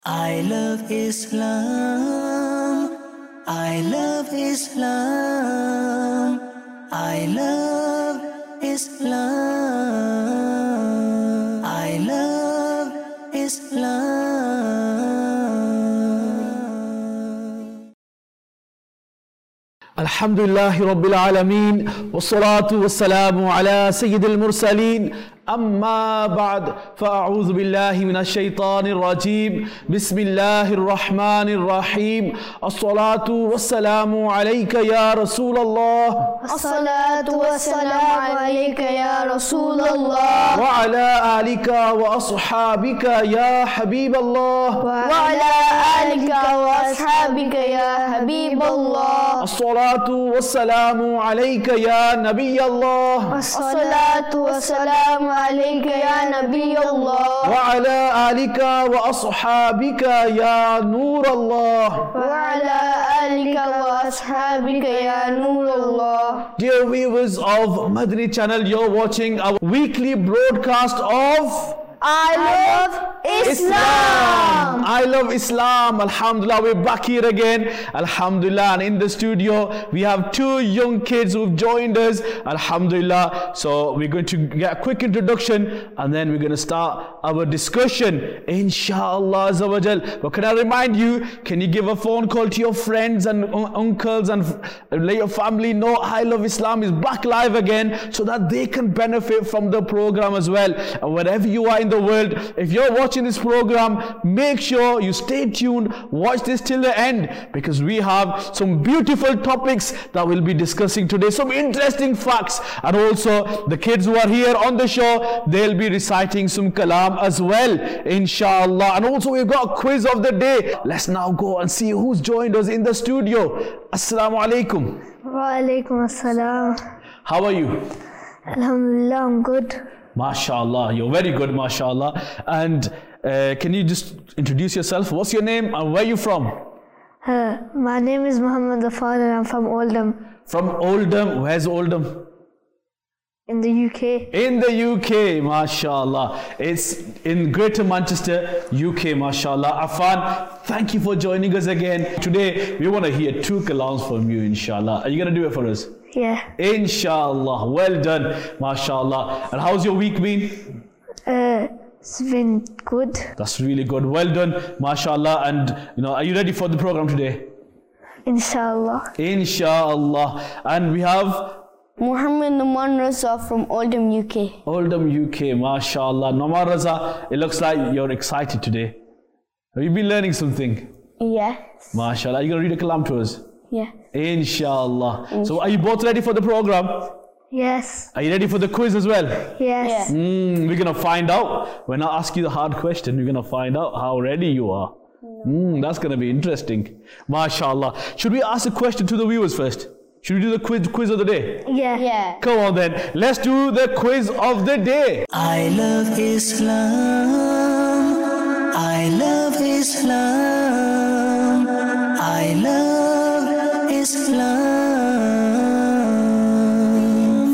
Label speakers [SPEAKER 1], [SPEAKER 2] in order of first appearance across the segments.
[SPEAKER 1] I love Islam. I love Islam. I love Islam. I love Islam.
[SPEAKER 2] Alhamdulillahi Rabbil Alameen. Wassalatu wassalamu ala Sayyidil Mursaleen. أما بعد فأعوذ بالله من الشيطان الرجيم بسم الله الرحمن الرحيم الصلاة والسلام عليك يا رسول الله
[SPEAKER 3] الصلاة والسلام عليك يا رسول الله
[SPEAKER 2] وعلى آلك وأصحابك يا حبيب الله
[SPEAKER 3] وعلى آلك وأصحابك يا حبيب الله
[SPEAKER 2] الصلاة والسلام عليك يا نبي الله
[SPEAKER 3] الصلاة والسلام عليك يا نبي الله
[SPEAKER 2] وعلى آلك وأصحابك يا نور الله
[SPEAKER 3] وعلى آلك وأصحابك يا نور الله.
[SPEAKER 2] Dear viewers of Madani channel, you're watching our weekly broadcast of
[SPEAKER 3] I love Islam.
[SPEAKER 2] I love Islam. Alhamdulillah, we're back here again. Alhamdulillah, and in the studio we have two young kids who've joined us. Alhamdulillah. So we're going to get a quick introduction and then we're going to start our discussion, inshallah azza wa jal. But can I remind you, can you give a phone call to your friends and uncles and let your family know I Love Islam is back live again, so that they can benefit from the program as well. And wherever you are in the world, if you're watching this program, make sure you stay tuned, watch this till the end, because we have some beautiful topics that we'll be discussing today, some interesting facts, and also the kids who are here on the show, they'll be reciting some kalam as well, inshallah. And also we've got a quiz of the day. Let's now go and see who's joined us in the studio. Assalamu alaikum.
[SPEAKER 3] Wa alaikum assalam.
[SPEAKER 2] How are you?
[SPEAKER 3] Alhamdulillah, I'm good.
[SPEAKER 2] MashaAllah, you're very good, MashaAllah. And can you just introduce yourself? What's your name and where are you from?
[SPEAKER 3] My name is Muhammad Afan and I'm from Oldham.
[SPEAKER 2] From Oldham. Where's Oldham?
[SPEAKER 3] In the UK.
[SPEAKER 2] In the UK, MashaAllah. It's in Greater Manchester, UK, MashaAllah. Afan, thank you for joining us again. Today, we want to hear two kalams from you, inshallah. Are you going to do it for us?
[SPEAKER 3] Yeah.
[SPEAKER 2] Inshallah. Well done, MashaAllah. And how's your week been?
[SPEAKER 3] It's been good.
[SPEAKER 2] That's really good. Well done, MashaAllah. And, are you ready for the program today?
[SPEAKER 3] Inshallah.
[SPEAKER 2] Inshallah. And we have
[SPEAKER 4] Muhammad Naman Raza from Oldham, UK.
[SPEAKER 2] Oldham, UK, MashaAllah. Naman Raza, it looks like you're excited today. Have you been learning something?
[SPEAKER 4] Yes.
[SPEAKER 2] MashaAllah. Are you going to read a kalam to us?
[SPEAKER 4] Yeah.
[SPEAKER 2] Inshallah. So are you both ready for the program?
[SPEAKER 3] Yes.
[SPEAKER 2] Are you ready for the quiz as well?
[SPEAKER 3] Yes.
[SPEAKER 2] We're going to find out. When I ask you the hard question, we're going to find out how ready you are. That's going to be interesting. MashaAllah. Should we ask a question to the viewers first? Should we do the quiz of the day?
[SPEAKER 3] Yeah.
[SPEAKER 2] Come on then. Let's do the quiz of the day.
[SPEAKER 1] I love Islam. I love Islam. I love Islam.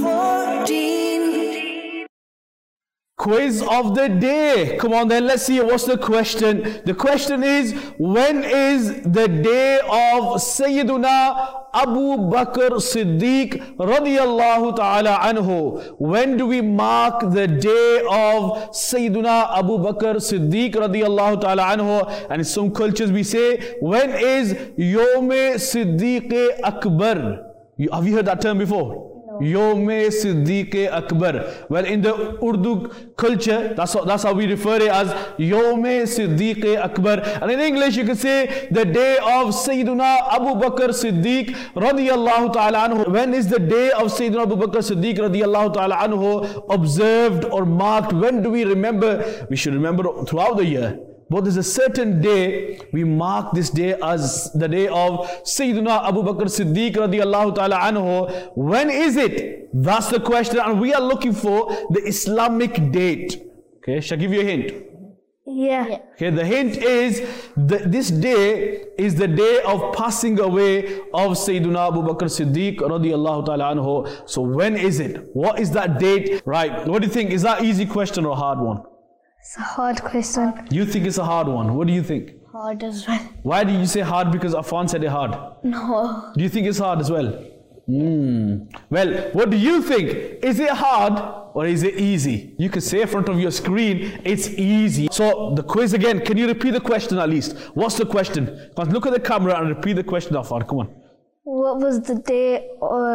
[SPEAKER 1] 14.
[SPEAKER 2] Quiz of the day. Come on then, let's see what's the question. The question is, when is the day of Sayyiduna Abu Bakr Siddiq radiyallahu ta'ala anhu? When do we mark the day of Sayyiduna Abu Bakr Siddiq radiyallahu ta'ala anhu? And in some cultures we say, when is Yawm Siddiq Akbar? Have you heard that term before? Yawm Siddiq Akbar. Well, in the Urdu culture, that's how we refer it as Yawm Siddiq Akbar. And in English, you can say the day of Sayyiduna Abu Bakr Siddiq radiyallahu ta'ala anhu. When is the day of Sayyiduna Abu Bakr Siddiq radiyallahu ta'ala anhu observed or marked? When do we remember? We should remember throughout the year. But there's a certain day, we mark this day as the day of Sayyiduna Abu Bakr Siddiq radiyallahu ta'ala anhu. When is it? That's the question, and we are looking for the Islamic date. Okay, shall I give you a hint?
[SPEAKER 3] Yeah.
[SPEAKER 2] Okay, the hint is this day is the day of passing away of Sayyiduna Abu Bakr Siddiq radiyallahu ta'ala anhu. So when is it? What is that date? Right, what do you think? Is that an easy question or a hard one?
[SPEAKER 3] It's a hard question.
[SPEAKER 2] You think it's a hard one. What do you think?
[SPEAKER 4] hard as well.
[SPEAKER 2] Why did you say hard? Because Afan said it hard.
[SPEAKER 4] No.
[SPEAKER 2] Do you think it's hard as well? Well, what do you think? Is it hard or is it easy? You can say in front of your screen, it's easy. So the quiz again, can you repeat the question at least? What's the question? Look at the camera and repeat the question, Afan. Come on.
[SPEAKER 3] What was the day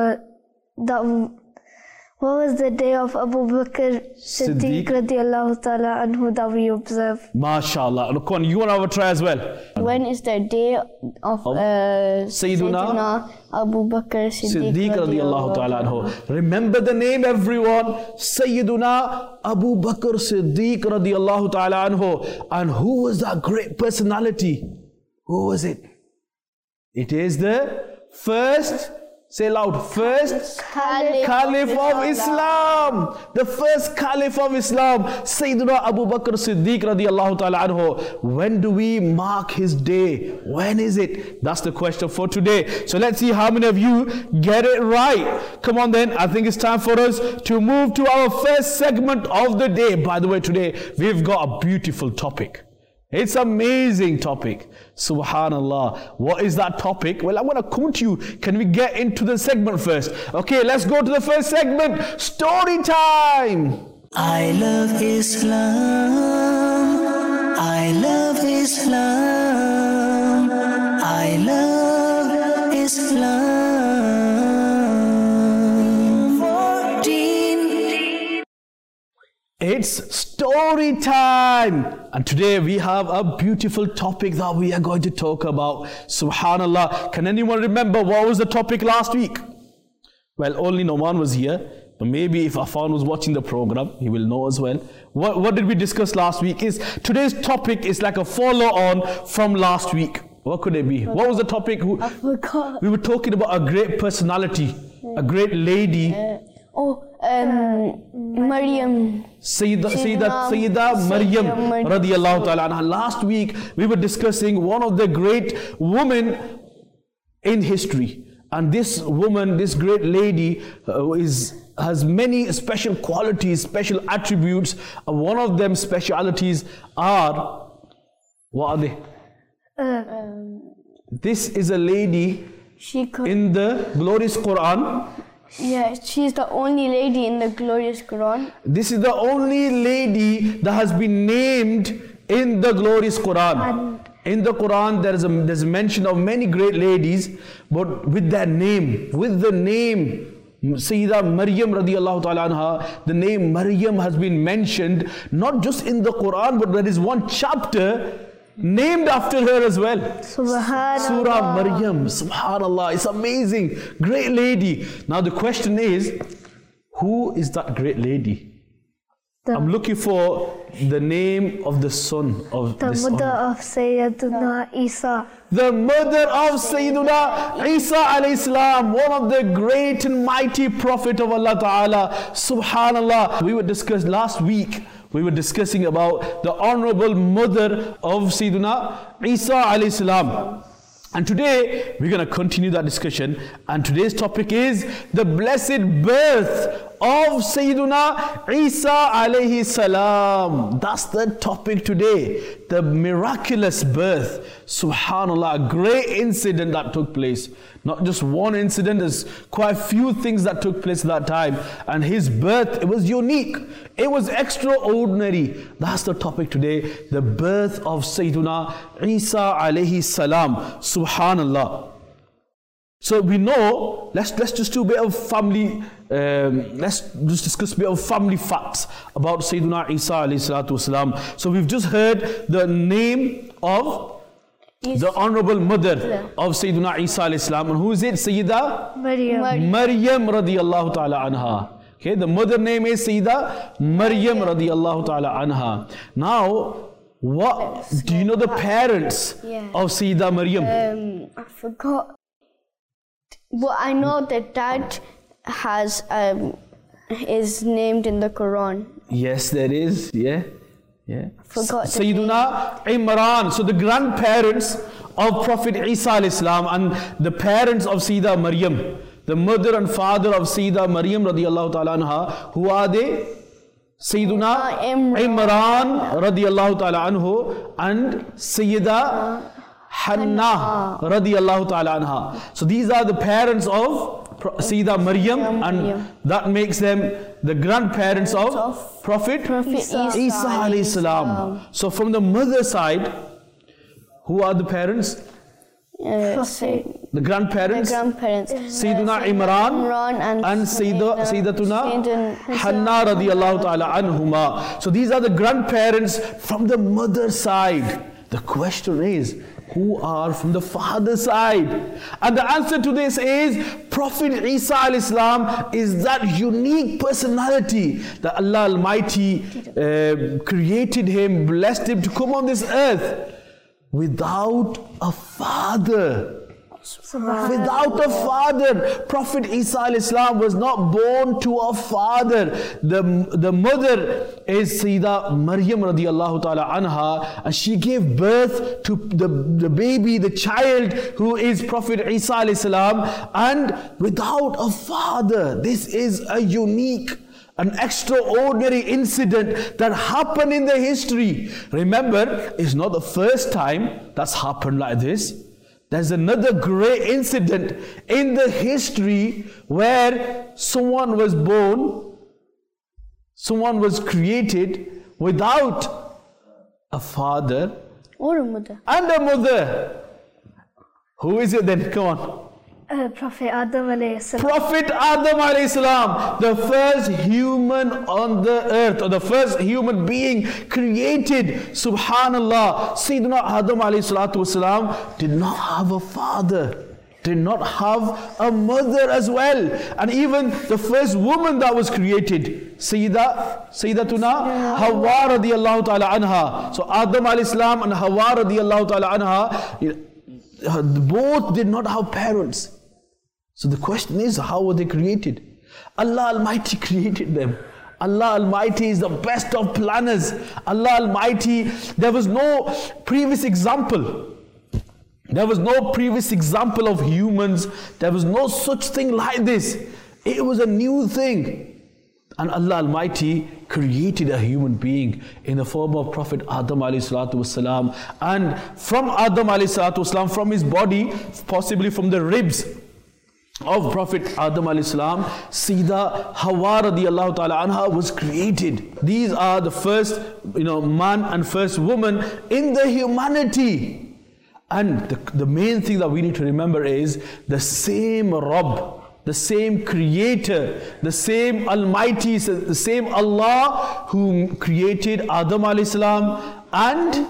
[SPEAKER 3] of Abu Bakr Siddiq radiallahu ta'ala anhu that we observe?
[SPEAKER 2] MashaAllah. Look on, you want to have a try as well?
[SPEAKER 4] When is the day of Sayyiduna Abu Bakr
[SPEAKER 2] Siddiq radiallahu ta'ala anhu. Remember the name, everyone. Sayyiduna Abu Bakr Siddiq radiallahu ta'ala anhu. And who was that great personality? Who was it? It is the first, say loud, first Caliph of Islam. The first Caliph of Islam, Sayyidina Abu Bakr Siddiq radiallahu ta'ala anhu. When do we mark his day? When is it? That's the question for today. So let's see how many of you get it right. Come on then, I think it's time for us to move to our first segment of the day. By the way, today we've got a beautiful topic. It's an amazing topic. Subhanallah. What is that topic? Well, I'm going to come to you. Can we get into the segment first? Okay, let's go to the first segment. Story time.
[SPEAKER 1] I love Islam. I love Islam. I love Islam. 14.
[SPEAKER 2] It's story time. And today we have a beautiful topic that we are going to talk about. Subhanallah. Can anyone remember what was the topic last week? Well, only Noman was here. But maybe if Afan was watching the program, he will know as well. What did we discuss last week? Today's topic is like a follow-on from last week. What could it be? What was the topic?
[SPEAKER 4] I forgot.
[SPEAKER 2] We were talking about a great personality, a great lady.
[SPEAKER 4] Maryam.
[SPEAKER 2] Sayyida Maryam radiallahu ta'ala anha. Last week we were discussing one of the great women in history. And this woman, this great lady has many special qualities, special attributes. One of them specialities are, what are they? This is a lady in the glorious Quran.
[SPEAKER 4] Yeah, she's the only lady in the glorious Quran.
[SPEAKER 2] This is the only lady that has been named in the glorious Quran. In the Quran, there's a mention of many great ladies, but with that name, with the name Sayyida Maryam radiallahu ta'ala anha, the name Maryam has been mentioned not just in the Quran, but there is one chapter named after her as well.
[SPEAKER 3] Subhanallah.
[SPEAKER 2] Surah Maryam. Subhanallah. It's amazing. Great lady. Now the question is, who is that great lady? I'm looking for the name of the son of
[SPEAKER 3] the
[SPEAKER 2] this
[SPEAKER 3] mother of Sayyiduna Isa.
[SPEAKER 2] The mother of Sayyiduna Isa alayhi salam, one of the great and mighty prophet of Allah Ta'ala. Subhanallah. We were discussing last week. We were discussing about the honorable mother of Sayyiduna Isa alayhi salam. And today we're going to continue that discussion. And today's topic is the blessed birth of Sayyiduna Isa alayhi salam. That's the topic today. The miraculous birth. Subhanallah, a great incident that took place. Not just one incident, there's quite a few things that took place at that time. And his birth, it was unique. It was extraordinary. That's the topic today. The birth of Sayyiduna Isa alayhi salam. Subhanallah. So we know, let's just do a bit of family, let's just discuss a bit of family facts about Sayyiduna Isa alayhi salatu wasalam. So we've just heard the name of the honorable mother of Sayyiduna Isa alayhi salam. And who is it? Sayyida Maryam radiyallahu ta'ala anha. Okay, the mother name is Sayyida Maryam radiyallahu ta'ala anha. Now, do you know the parents of Sayyida Maryam?
[SPEAKER 4] I forgot. But I know that dad is named in the Quran.
[SPEAKER 2] Yes, there is. Yeah.
[SPEAKER 4] Forgot
[SPEAKER 2] Sayyiduna Imran. So the grandparents of Prophet Isa alayhi salam and the parents of Sayyida Maryam, the mother and father of Sayyida Maryam radiyallahu ta'ala anha, who are they? Sayyiduna Imran radiyallahu ta'ala anhu and Sayyida Hannah radiyallahu ta'ala anha. So these are the parents of Sayyida Maryam, and that makes them the grandparents of Prophet Isa alayhi salam. So from the mother side, who are the parents? The grandparents, Sayyiduna Imran and Sayyidatuna Hannah radiyallahu ta'ala anhuma. So these are the grandparents from the mother side. The question is, who are from the father side? And the answer to this is Prophet Isa alayhi salam is that unique personality that Allah Almighty created him, blessed him to come on this earth without a father. Without a father. Prophet Isa alayhi salam was not born to a father. The mother is Sayyida Maryam radiyallahu ta'ala anha, and she gave birth to the baby, the child who is Prophet Isa alayhi salam, and without a father. This is a unique, an extraordinary incident that happened in the history. Remember, it's not the first time that's happened like this. There's another great incident in the history where someone was born, someone was created without a father
[SPEAKER 4] or a mother.
[SPEAKER 2] And a mother. Who is it then? Come on.
[SPEAKER 3] Prophet Adam alayhi salam.
[SPEAKER 2] Prophet Adam alayhi salam, the first human on the earth, or the first human being created. Subhanallah. Sayyidina Adam alayhi salatu wasalam did not have a father, did not have a mother as well. And even the first woman that was created, Sayyidatuna Hawa radiyallahu ta'ala anha. So Adam alayhi salam and Hawa radiyallahu ta'ala anha, both did not have parents. So the question is, how were they created? Allah Almighty created them. Allah Almighty is the best of planners. Allah Almighty, there was no previous example. There was no previous example of humans. There was no such thing like this. It was a new thing. And Allah Almighty created a human being in the form of Prophet Adam alayhi salatu wasalam. And from Adam alayhi salatu wasalam, from his body, possibly from the ribs of Prophet Adam alayhi salam, Sayyida Hawa radiyallahu ta'ala anha was created. These are the first, man and first woman in the humanity. And the main thing that we need to remember is the same Rabb, the same Creator, the same Almighty, the same Allah who created Adam alayhi salam and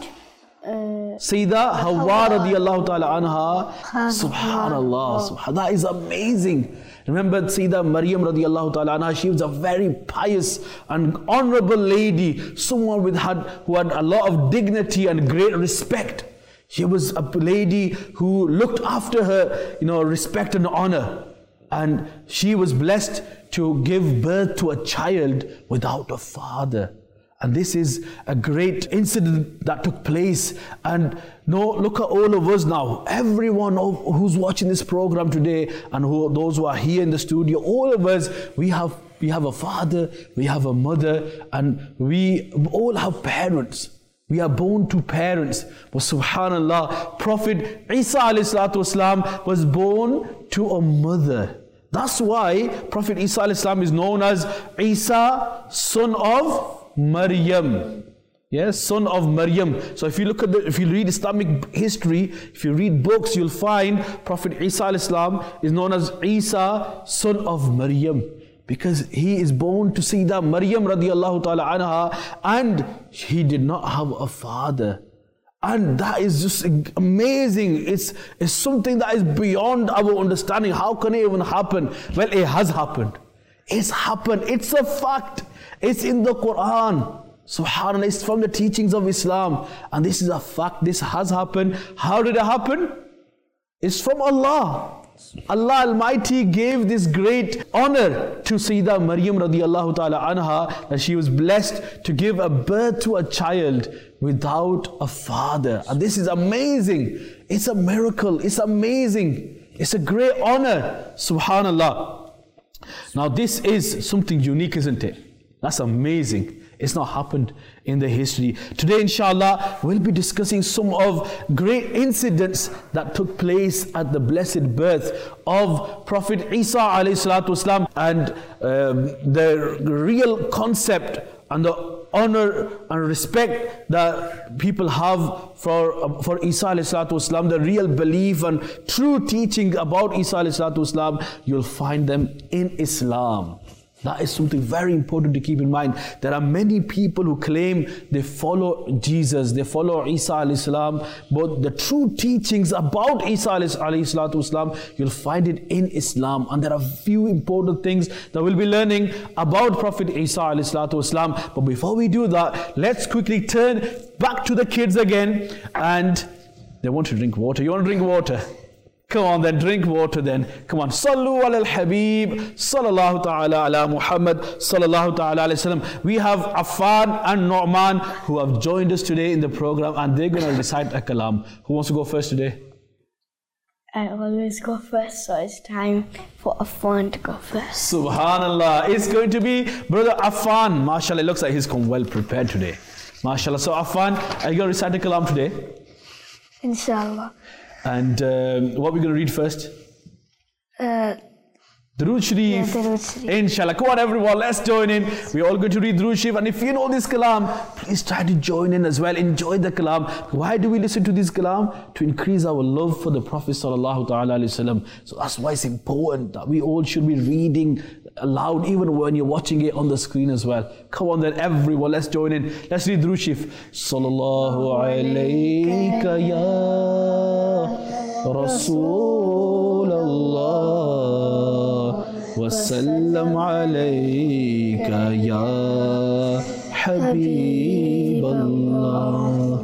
[SPEAKER 2] Sayyida Hawa radiyallahu ta'ala anha. Subhanallah. That is amazing. Remember Sayyida Maryam radiyallahu ta'ala anha, she was a very pious and honorable lady, someone who had a lot of dignity and great respect. She was a lady who looked after her, respect and honor. And she was blessed to give birth to a child without a father. And this is a great incident that took place. And look at all of us now. Everyone who's watching this program today, and those who are here in the studio, all of us, we have a father, we have a mother, and we all have parents. We are born to parents. But subhanallah, Prophet Isa alayhi salatu wasalam was born to a mother. That's why Prophet Isa alayhi salam is known as Isa, son of Maryam. Yes, son of Maryam. So if you read Islamic history, if you read books, you'll find Prophet Isa alayhi salam is known as Isa, son of Maryam, because he is born to Sayyida Maryam radiyallahu ta'ala anha, and he did not have a father. And that is just amazing. It's something that is beyond our understanding. How can it even happen? Well, it has happened. It's happened. It's a fact. It's in the Quran. Subhanallah, it's from the teachings of Islam. And this is a fact. This has happened. How did it happen? It's from Allah. Allah Almighty gave this great honor to Sayyida Maryam radiyallahu ta'ala anha, that she was blessed to give a birth to a child without a father. And this is amazing. It's a miracle. It's amazing. It's a great honor. Subhanallah. Now this is something unique, isn't it? That's amazing. It's not happened in the history. Today, inshallah, we'll be discussing some of great incidents that took place at the blessed birth of Prophet Isa alayhi salatu wasalam, and the real concept and the honor and respect that people have for Isa alayhi salatu wasalam, the real belief and true teaching about Isa alayhi salatu wasalam, you'll find them in Islam. That is something very important to keep in mind. There are many people who claim they follow Jesus, they follow Isa alayhi salam, but the true teachings about Isa alayhi salatu wasalam, you'll find it in Islam. And there are few important things that we'll be learning about Prophet Isa alayhi salatu wasalam. But before we do that, let's quickly turn back to the kids again. And they want to drink water. You want to drink water? Come on then, drink water then. Come on. Sallu ala al-Habib, sallallahu ta'ala ala Muhammad, sallallahu ta'ala alayhi wasallam. We have Affan and Nu'man who have joined us today in the program, and they're going to recite a kalam. Who wants to go first today?
[SPEAKER 4] I always go first, so it's time for Affan to go first.
[SPEAKER 2] Subhanallah. It's going to be Brother Affan. MashaAllah, it looks like he's come well prepared today. MashaAllah. So Affan, are you going to recite a kalam today?
[SPEAKER 3] Inshallah.
[SPEAKER 2] And what are we going to read first? Durood Sharif.
[SPEAKER 3] Yeah, Durood Sharif.
[SPEAKER 2] Inshallah. Come on everyone, let's join in. We're all going to read Durood Sharif. And if you know this kalam, please try to join in as well. Enjoy the kalam. Why do we listen to this kalam? To increase our love for the Prophet sallallahu ta'ala alayhi wasallam. So that's why it's important that we all should be reading aloud, even when you're watching it on the screen as well. Come on then everyone, let's join in. Let's read Durood Sharif. Sallallahu alayka ya Rasul Allah, wa sallam alayka ya Habib Allah.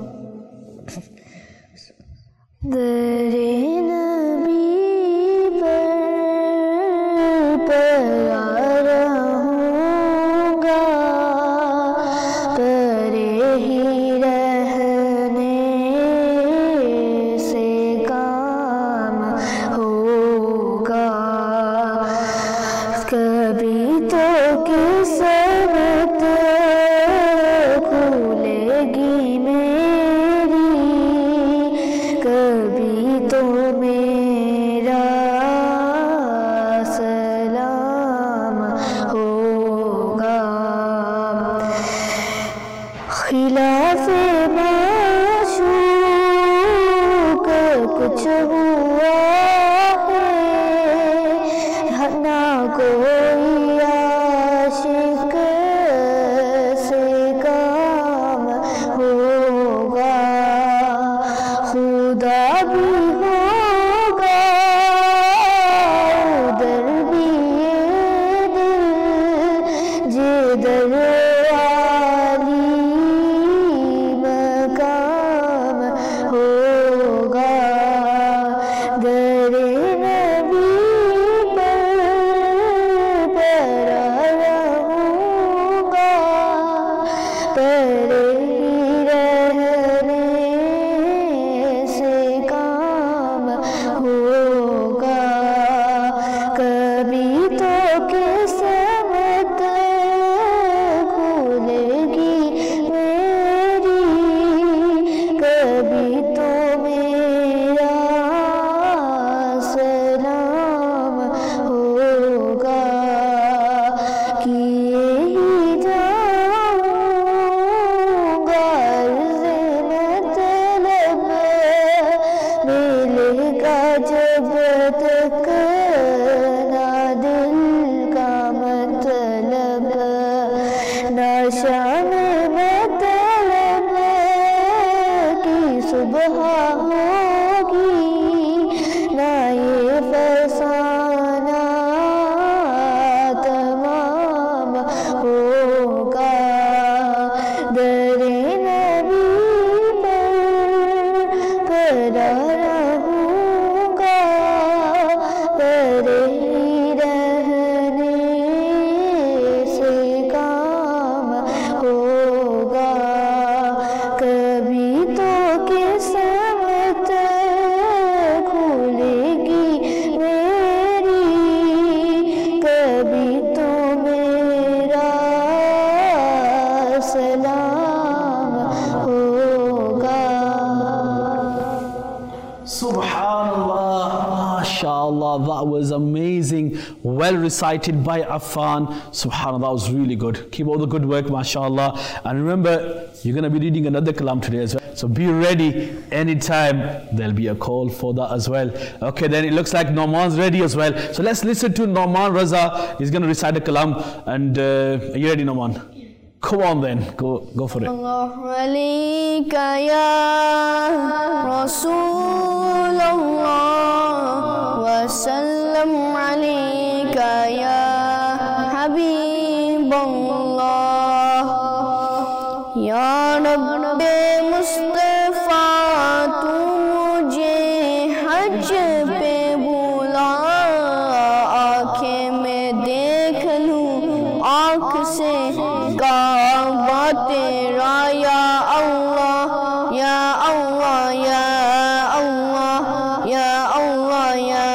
[SPEAKER 2] Subhanallah, MashaAllah, that was amazing. Well recited by Affan. Subhanallah, that was really good. Keep all the good work, MashaAllah. And remember, you're going to be reading another kalam today as well. So be ready anytime. There'll be a call for that as well. Okay, then it looks like Nauman's ready as well. So let's listen to Nauman Raza. He's going to recite a kalam. And are you ready, Nauman? Come on then, go for it.
[SPEAKER 4] Allahu alayka ya Rasulullah wa sallam alayka ya Habiballah. Ya Rabbi Mustafa tu mujhe hajj pe bula, aankhein mein dekh lूं aankh se Kaaba tera ya Allah, ya Allah, ya Allah, ya Allah, ya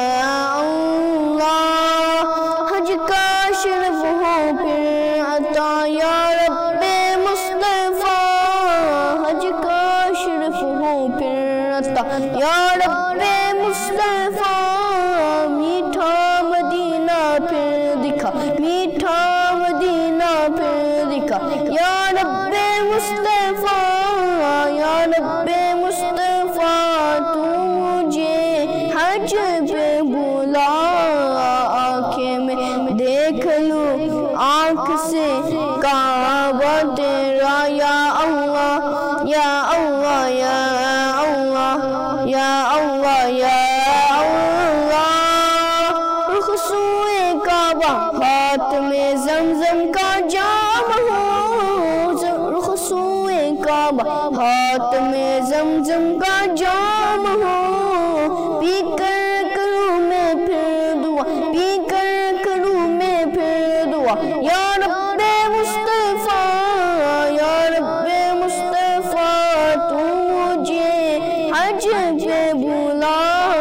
[SPEAKER 4] Allah. Hajj ka sharaf ho phir ata ya Rabbe Mustafa, Hajj ka sharaf ho phir ata ya Rabbe Mustafa. Meetha Madina phir dikha, meetha Madina phir dikha ya Rabbe Mustafa, ya Rabbe Mustafa. Tu mujhe hajj pe bula, aankhein mein dekh lूं aankh se Kaaba tera ya Allah, ya Allah, ya Allah, ya Allah, ya Allah. Rukh sue Kaaba, haath mein zamzam ka jaam ho, rukh sue Kaaba, haath mein zamzam ka jaam ho. Pی کر کروں میں پھر دعا, پی کر کروں میں پھر دعا یا رب مصطفیٰ, یا رب مصطفیٰ. تو مجھے حج پہ بلا,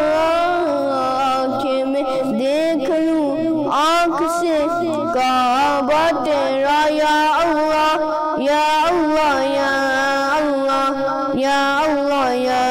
[SPEAKER 4] آنکھیں میں دیکھ لوں آنکھ سے کعبہ تیرا یا اللہ, یا اللہ, یا اللہ, یا اللہ, یا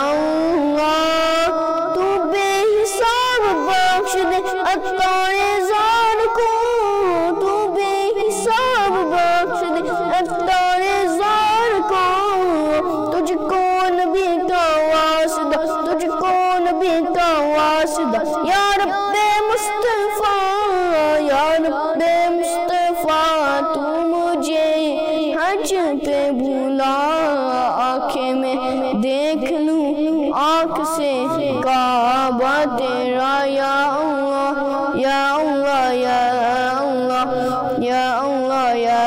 [SPEAKER 4] اتار زار کو, تو بے حساب بخش دے اتار زار کو. تجھ کو نبی کا واسطہ, تجھ کو نبی کا واسطہ یا رب مصطفیٰ, یا رب مصطفیٰ. تو مجھے حج پہ بھولا, آنکھیں میں دیکھ لوں آنکھ سے کعبہ تیرا یا اللہ, یا اللہ, یا اللہ, یا اللہ, یا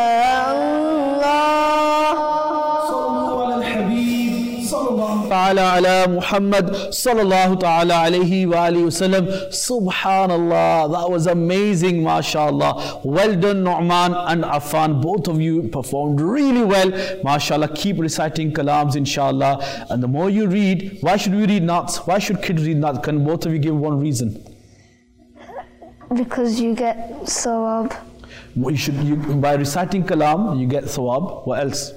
[SPEAKER 2] Ta'ala ala Muhammad sallallahu ta'ala alayhi wa alihi wasallam. Subhanallah, that was amazing, mashallah. Well done, Nauman and Affan. Both of you performed really well, mashallah. Keep reciting kalams, inshallah. And the more you read, why should we read Naats? Why should kids read Naats? Can both of you give one reason?
[SPEAKER 3] Because you get sawab.
[SPEAKER 2] By reciting kalam, you get sawab. What else?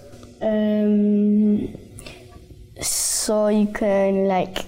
[SPEAKER 4] So you can like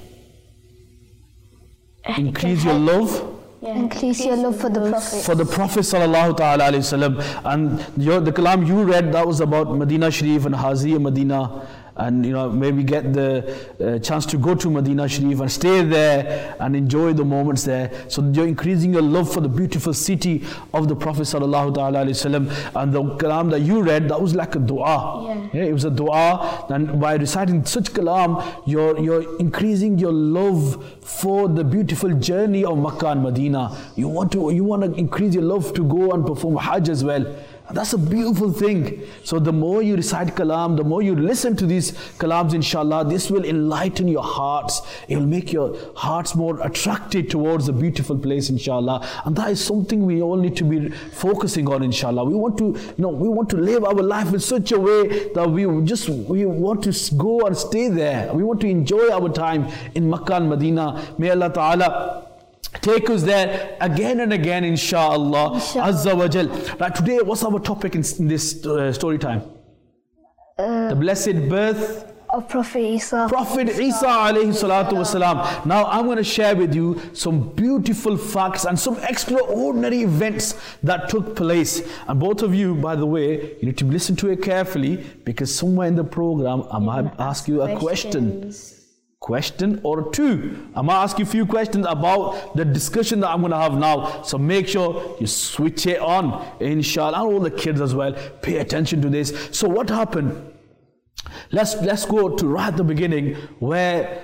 [SPEAKER 2] increase your love.
[SPEAKER 3] Increase your love for the Prophet.
[SPEAKER 2] For the Prophet sallallahu ta'ala alayhi wasallam. And the kalam you read, that was about Medina Sharif and Haziya Medina. And maybe get the chance to go to Medina Sharif and stay there and enjoy the moments there. So you're increasing your love for the beautiful city of the Prophet sallallahu ta'ala alayhi wasallam. And the kalam that you read, that was like a dua. Yeah, it was a dua. And by reciting such kalam, you're increasing your love for the beautiful journey of Makkah and Medina. You want to increase your love to go and perform Hajj as well. That's a beautiful thing. So the more you recite kalam, the more you listen to these kalams, inshallah, this will enlighten your hearts. It will make your hearts more attracted towards the beautiful place, inshallah. And that is something we all need to be focusing on, inshallah. We want to live our life in such a way that we want to go and stay there. We want to enjoy our time in Makkah and Medina. May Allah Ta'ala take us there again and again, inshallah, Azza wa Jal. Right, today, what's our topic in this story time? The blessed birth
[SPEAKER 3] of Prophet Isa.
[SPEAKER 2] Prophet Isa alayhi salatu wasalam. Now I'm going to share with you some beautiful facts and some extraordinary events that took place. And both of you, by the way, you need to listen to it carefully, because somewhere in the program I might ask you a question or two. I might ask you a few questions about the discussion that I'm going to have now. So make sure you switch it on, inshallah. And all the kids as well, pay attention to this. So what happened? Let's go to right at the beginning, when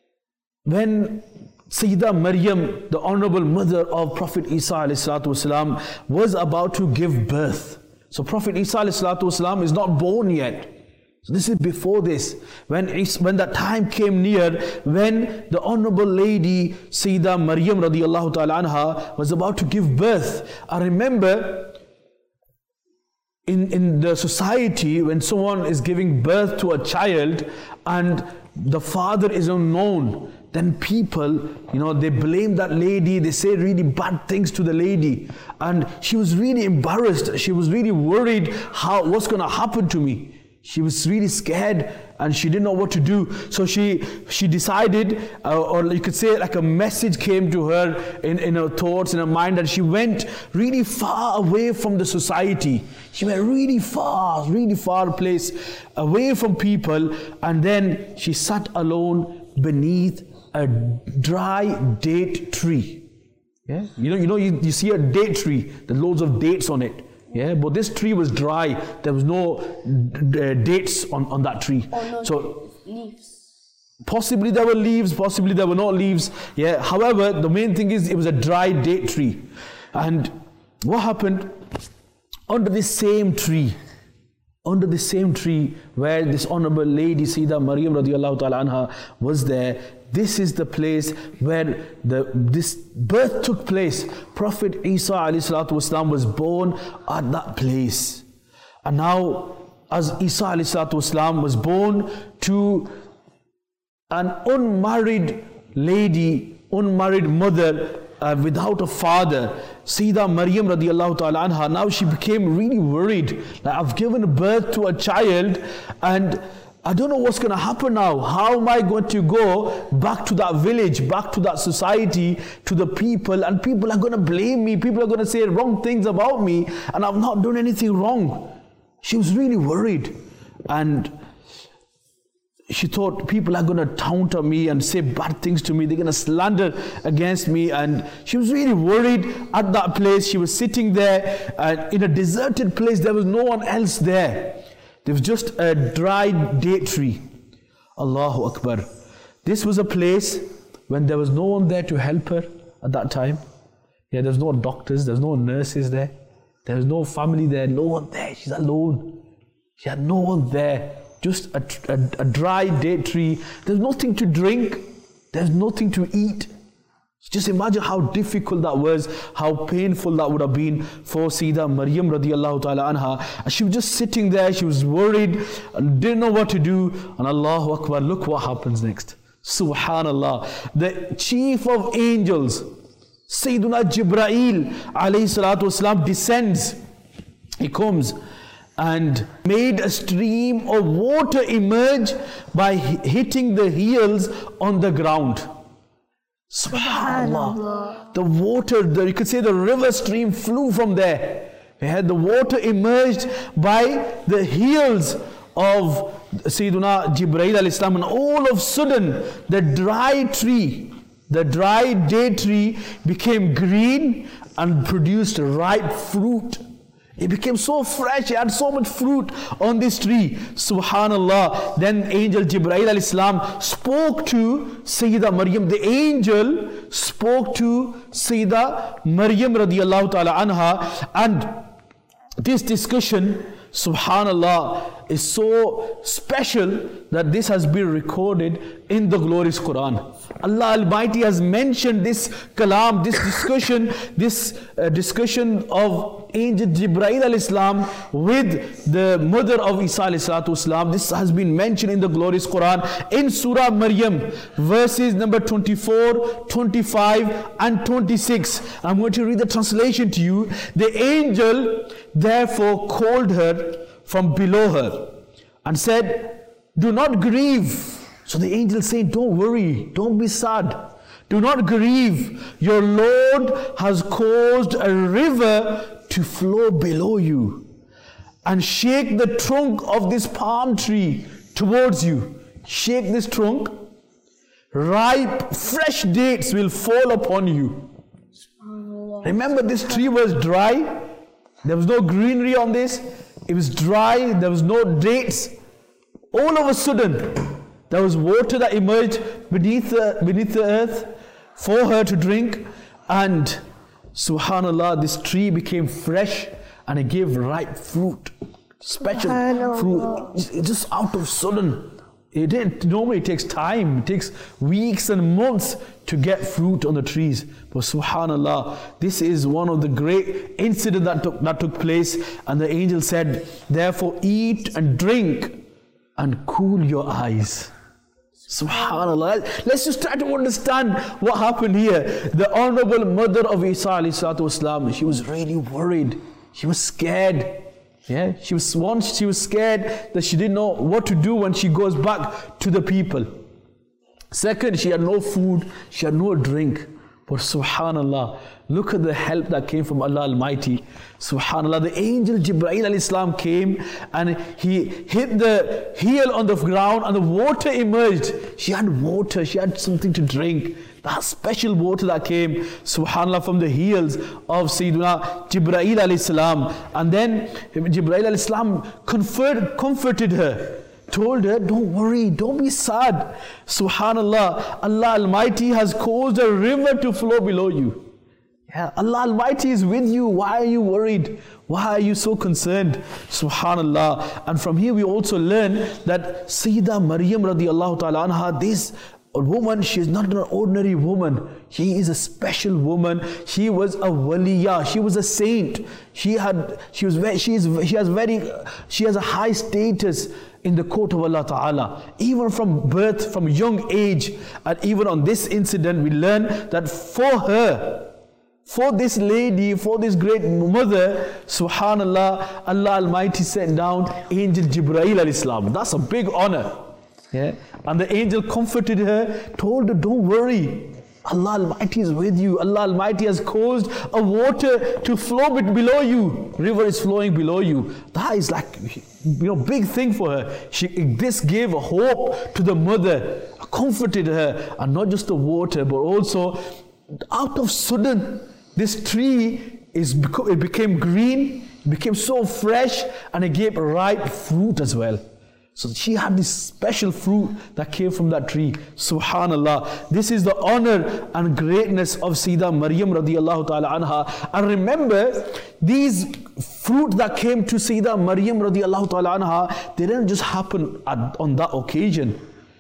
[SPEAKER 2] Sayyidah Maryam, the honorable mother of Prophet Isa alayhi salatu wasalam, was about to give birth. So Prophet Isa alayhi salatu wasalam is not born yet. So this is before this. When that time came near, when the honorable lady Sayyidah Maryam radiyallahu ta'ala anha was about to give birth. I remember in the society, when someone is giving birth to a child and the father is unknown, then people, they blame that lady, they say really bad things to the lady. And she was really embarrassed, she was really worried what's going to happen to me. She was really scared and she didn't know what to do. So she decided, or you could say like a message came to her in her thoughts, in her mind, and she went really far away from the society. She went really far place, away from people, and then she sat alone beneath a dry date tree. Yeah, you see a date tree, there's loads of dates on it. Yeah, but this tree was dry. There was no dates on that tree. So leaves. Possibly there were leaves, possibly there were not leaves. Yeah. However, the main thing is it was a dry date tree. And what happened? Under this same tree where this honorable lady Sayyidah Maryam radiyallahu ta'ala anha was there, this is the place where this birth took place. Prophet Isa alayhi salatu wasalam was born at that place. And now, as Isa alayhi salatu wasalam was born to an unmarried lady, unmarried mother, without a father, Sayyidah Maryam radiyallahu ta'ala anha, now she became really worried. Like, I've given birth to a child and I don't know what's going to happen now. How am I going to go back to that village, back to that society, to the people, and people are going to blame me, people are going to say wrong things about me, and I've not done anything wrong. She was really worried, and she thought people are going to counter me and say bad things to me, they're going to slander against me, and she was really worried at that place. She was sitting there in a deserted place, there was no one else there. There was just a dry date tree. Allahu Akbar. This was a place when there was no one there to help her at that time. Yeah, there was no doctors, there was no nurses there. There was no family there, no one there. She's alone. She had no one there. Just a dry date tree. There's nothing to drink. There's nothing to eat. Just imagine how difficult that was, how painful that would have been for Sayyidah Maryam radiyallahu ta'ala anha. And she was just sitting there, she was worried, and didn't know what to do. And Allahu Akbar, look what happens next. Subhanallah. The chief of angels, Sayyiduna Jibreel alayhi salatu wasalam, descends. He comes and made a stream of water emerge by hitting the heels on the ground. Subhanallah. The water, you could say the river stream flew from there. We had the water emerged by the heels of Sayyiduna Jibreel alayhi salam, and all of a sudden the dry date tree became green and produced ripe fruit. It became so fresh, it had so much fruit on this tree. Subhanallah. Then angel Jibreel alayhi salam spoke to Sayyidah Maryam. The angel spoke to Sayyidah Maryam radiyallahu ta'ala anha, and this discussion, subhanallah, is so special that this has been recorded in the glorious Quran. Allah Almighty has mentioned this kalam, this discussion of Angel Jibreel alayhi salam with the mother of Isa alayhi salatu wasalam. This has been mentioned in the glorious Quran in Surah Maryam, verses number 24, 25 and 26. I'm going to read the translation to you. The angel therefore called her from below her and said, do not grieve. So the angel saying, don't worry, don't be sad. Do not grieve. Your Lord has caused a river to flow below you. And shake the trunk of this palm tree towards you. Shake this trunk. Ripe, fresh dates will fall upon you. Remember, this tree was dry. There was no greenery on this. It was dry. There was no dates. All of a sudden, there was water that emerged beneath the earth for her to drink. And subhanallah, this tree became fresh and it gave ripe fruit. Special fruit. Just out of sudden. It didn't, normally it takes time. It takes weeks and months to get fruit on the trees. But subhanallah, this is one of the great incidents that took place. And the angel said, therefore eat and drink and cool your eyes. Subhanallah. Let's just try to understand what happened here. The honorable mother of Isa alayhi salatu wasalam, she was really worried. She was scared. Yeah, she was scared that she didn't know what to do when she goes back to the people. Second, she had no food, she had no drink. But subhanallah, look at the help that came from Allah Almighty. Subhanallah, the angel Jibreel alayhi salam came and he hit the heel on the ground and the water emerged. She had water, she had something to drink. That special water that came, subhanallah, from the heels of Sayyidina Jibreel alayhi salam. And then Jibreel alayhi salam comforted her. Told her, don't worry, don't be sad. Subhanallah, Allah Almighty has caused a river to flow below you. Yeah, Allah Almighty is with you. Why are you worried? Why are you so concerned? Subhanallah. And from here we also learn that Sayyidah Maryam radiallahu ta'ala anha, this woman, she is not an ordinary woman. She is a special woman. She was a waliyah. She was a saint. She has a high status in the court of Allah Ta'ala. Even from birth, from young age. And even on this incident, we learn that for her, for this lady, for this great mother, subhanallah, Allah Almighty sent down Angel Jibreel alayhi salam. That's a big honor. Yeah. And the angel comforted her, told her, don't worry. Allah Almighty is with you. Allah Almighty has caused a water to flow below you. River is flowing below you. That is like, big thing for her. This gave a hope to the mother, comforted her. And not just the water, but also out of sudden, this tree it became green, became so fresh, and it gave ripe fruit as well. So she had this special fruit that came from that tree. Subhanallah. This is the honor and greatness of Sayyidah Maryam radiallahu ta'ala anha. And remember, these fruit that came to Sayyidah Maryam radiallahu ta'ala anha, they didn't just happen on that occasion.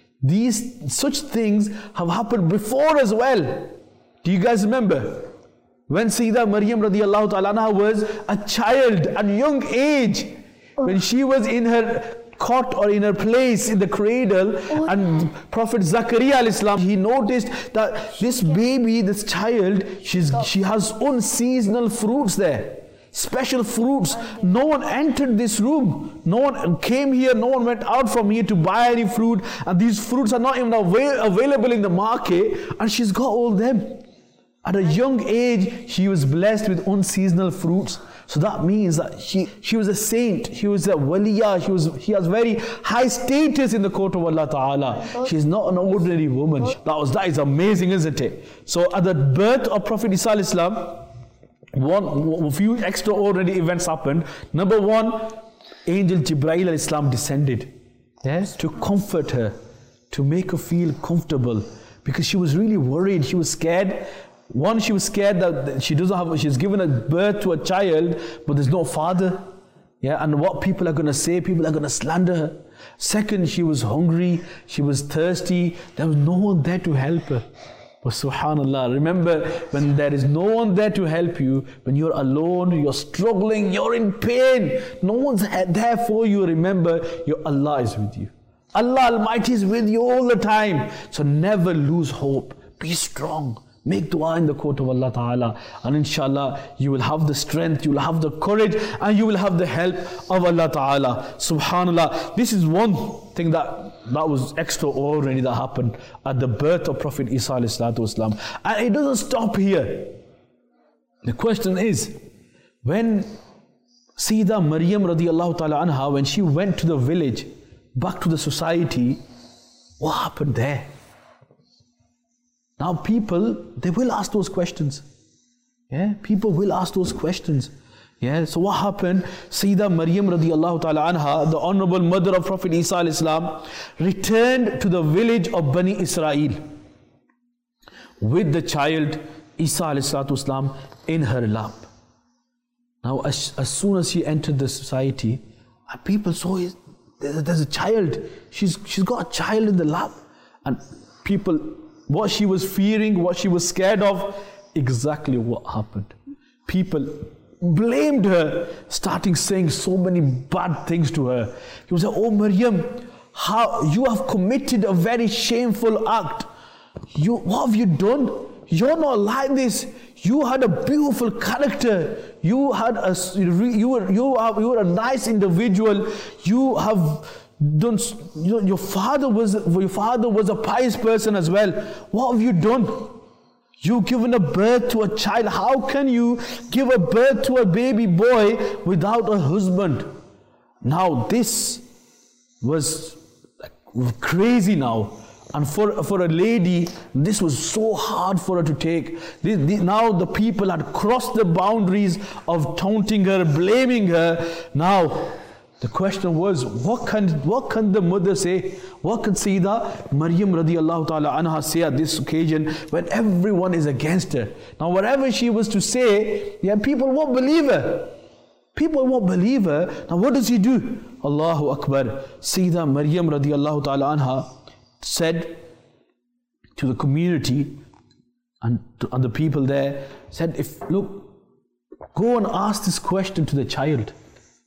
[SPEAKER 2] Such things have happened before as well. Do you guys remember? When Sayyidah Maryam radiallahu ta'ala anha was a child at young age, when she was in her cot or in her place in the cradle, and Prophet Zakaria alayhi salam, he noticed that this baby, this child, she has unseasonal fruits there, special fruits. No one entered this room, no one came here, no one went out from here to buy any fruit, and these fruits are not even available in the market, and she's got all them. At a young age, she was blessed with unseasonal fruits. So that means that she was a saint, she was a waliyah, she has very high status in the court of Allah Ta'ala. She is not an ordinary woman. That is amazing, isn't it? So at the birth of Prophet Isa alayhi salam, a few extraordinary events happened. Number one, Angel Jibreel alayhi salam descended, yes, to comfort her, to make her feel comfortable, because she was really worried, she was scared. One, she was scared that she's given a birth to a child, but there's no father. Yeah, and what people are going to say, people are going to slander her. Second, she was hungry, she was thirsty, there was no one there to help her. But subhanallah, remember, when there is no one there to help you, when you're alone, you're struggling, you're in pain, no one's there for you, remember, your Allah is with you. Allah Almighty is with you all the time. So never lose hope. Be strong. Make dua in the court of Allah Ta'ala, and inshallah you will have the strength, you will have the courage, and you will have the help of Allah Ta'ala. Subhanallah. This is one thing that was extraordinary that happened at the birth of Prophet Isa alayhi salatu wasalam. And it doesn't stop here. The question is, when Sayyidah Maryam radiallahu ta'ala anha, when she went to the village, back to the society, what happened there? Now people, they will ask those questions. Yeah, people will ask those questions. Yeah, so what happened? Sayyidah Maryam radiallahu ta'ala anha, the honorable mother of Prophet Isa alayhi salam, returned to the village of Bani Israel with the child Isa alayhi salatu salam in her lap. Now as soon as she entered the society, people saw there's a child. She's got a child in the lap. And people, what she was fearing, what she was scared of, exactly what happened. People blamed her, starting saying so many bad things to her. He was like, oh Maryam, how you have committed a very shameful act. What have you done? You're not like this. You had a beautiful character. You were a nice individual. You have done. Your father was a pious person as well. What have you done? You've given a birth to a child. How can you give a birth to a baby boy without a husband? Now this was crazy now. And for a lady, this was so hard for her to take. Now the people had crossed the boundaries of taunting her, blaming her. Now the question was, what can the mother say? What can Sayyidah Maryam radiallahu ta'ala anha say at this occasion when everyone is against her? Now whatever she was to say, people won't believe her. People won't believe her. Now what does he do? Allahu Akbar. Sayyidah Maryam radiallahu ta'ala anha said to the community and the people there, said, look, go and ask this question to the child.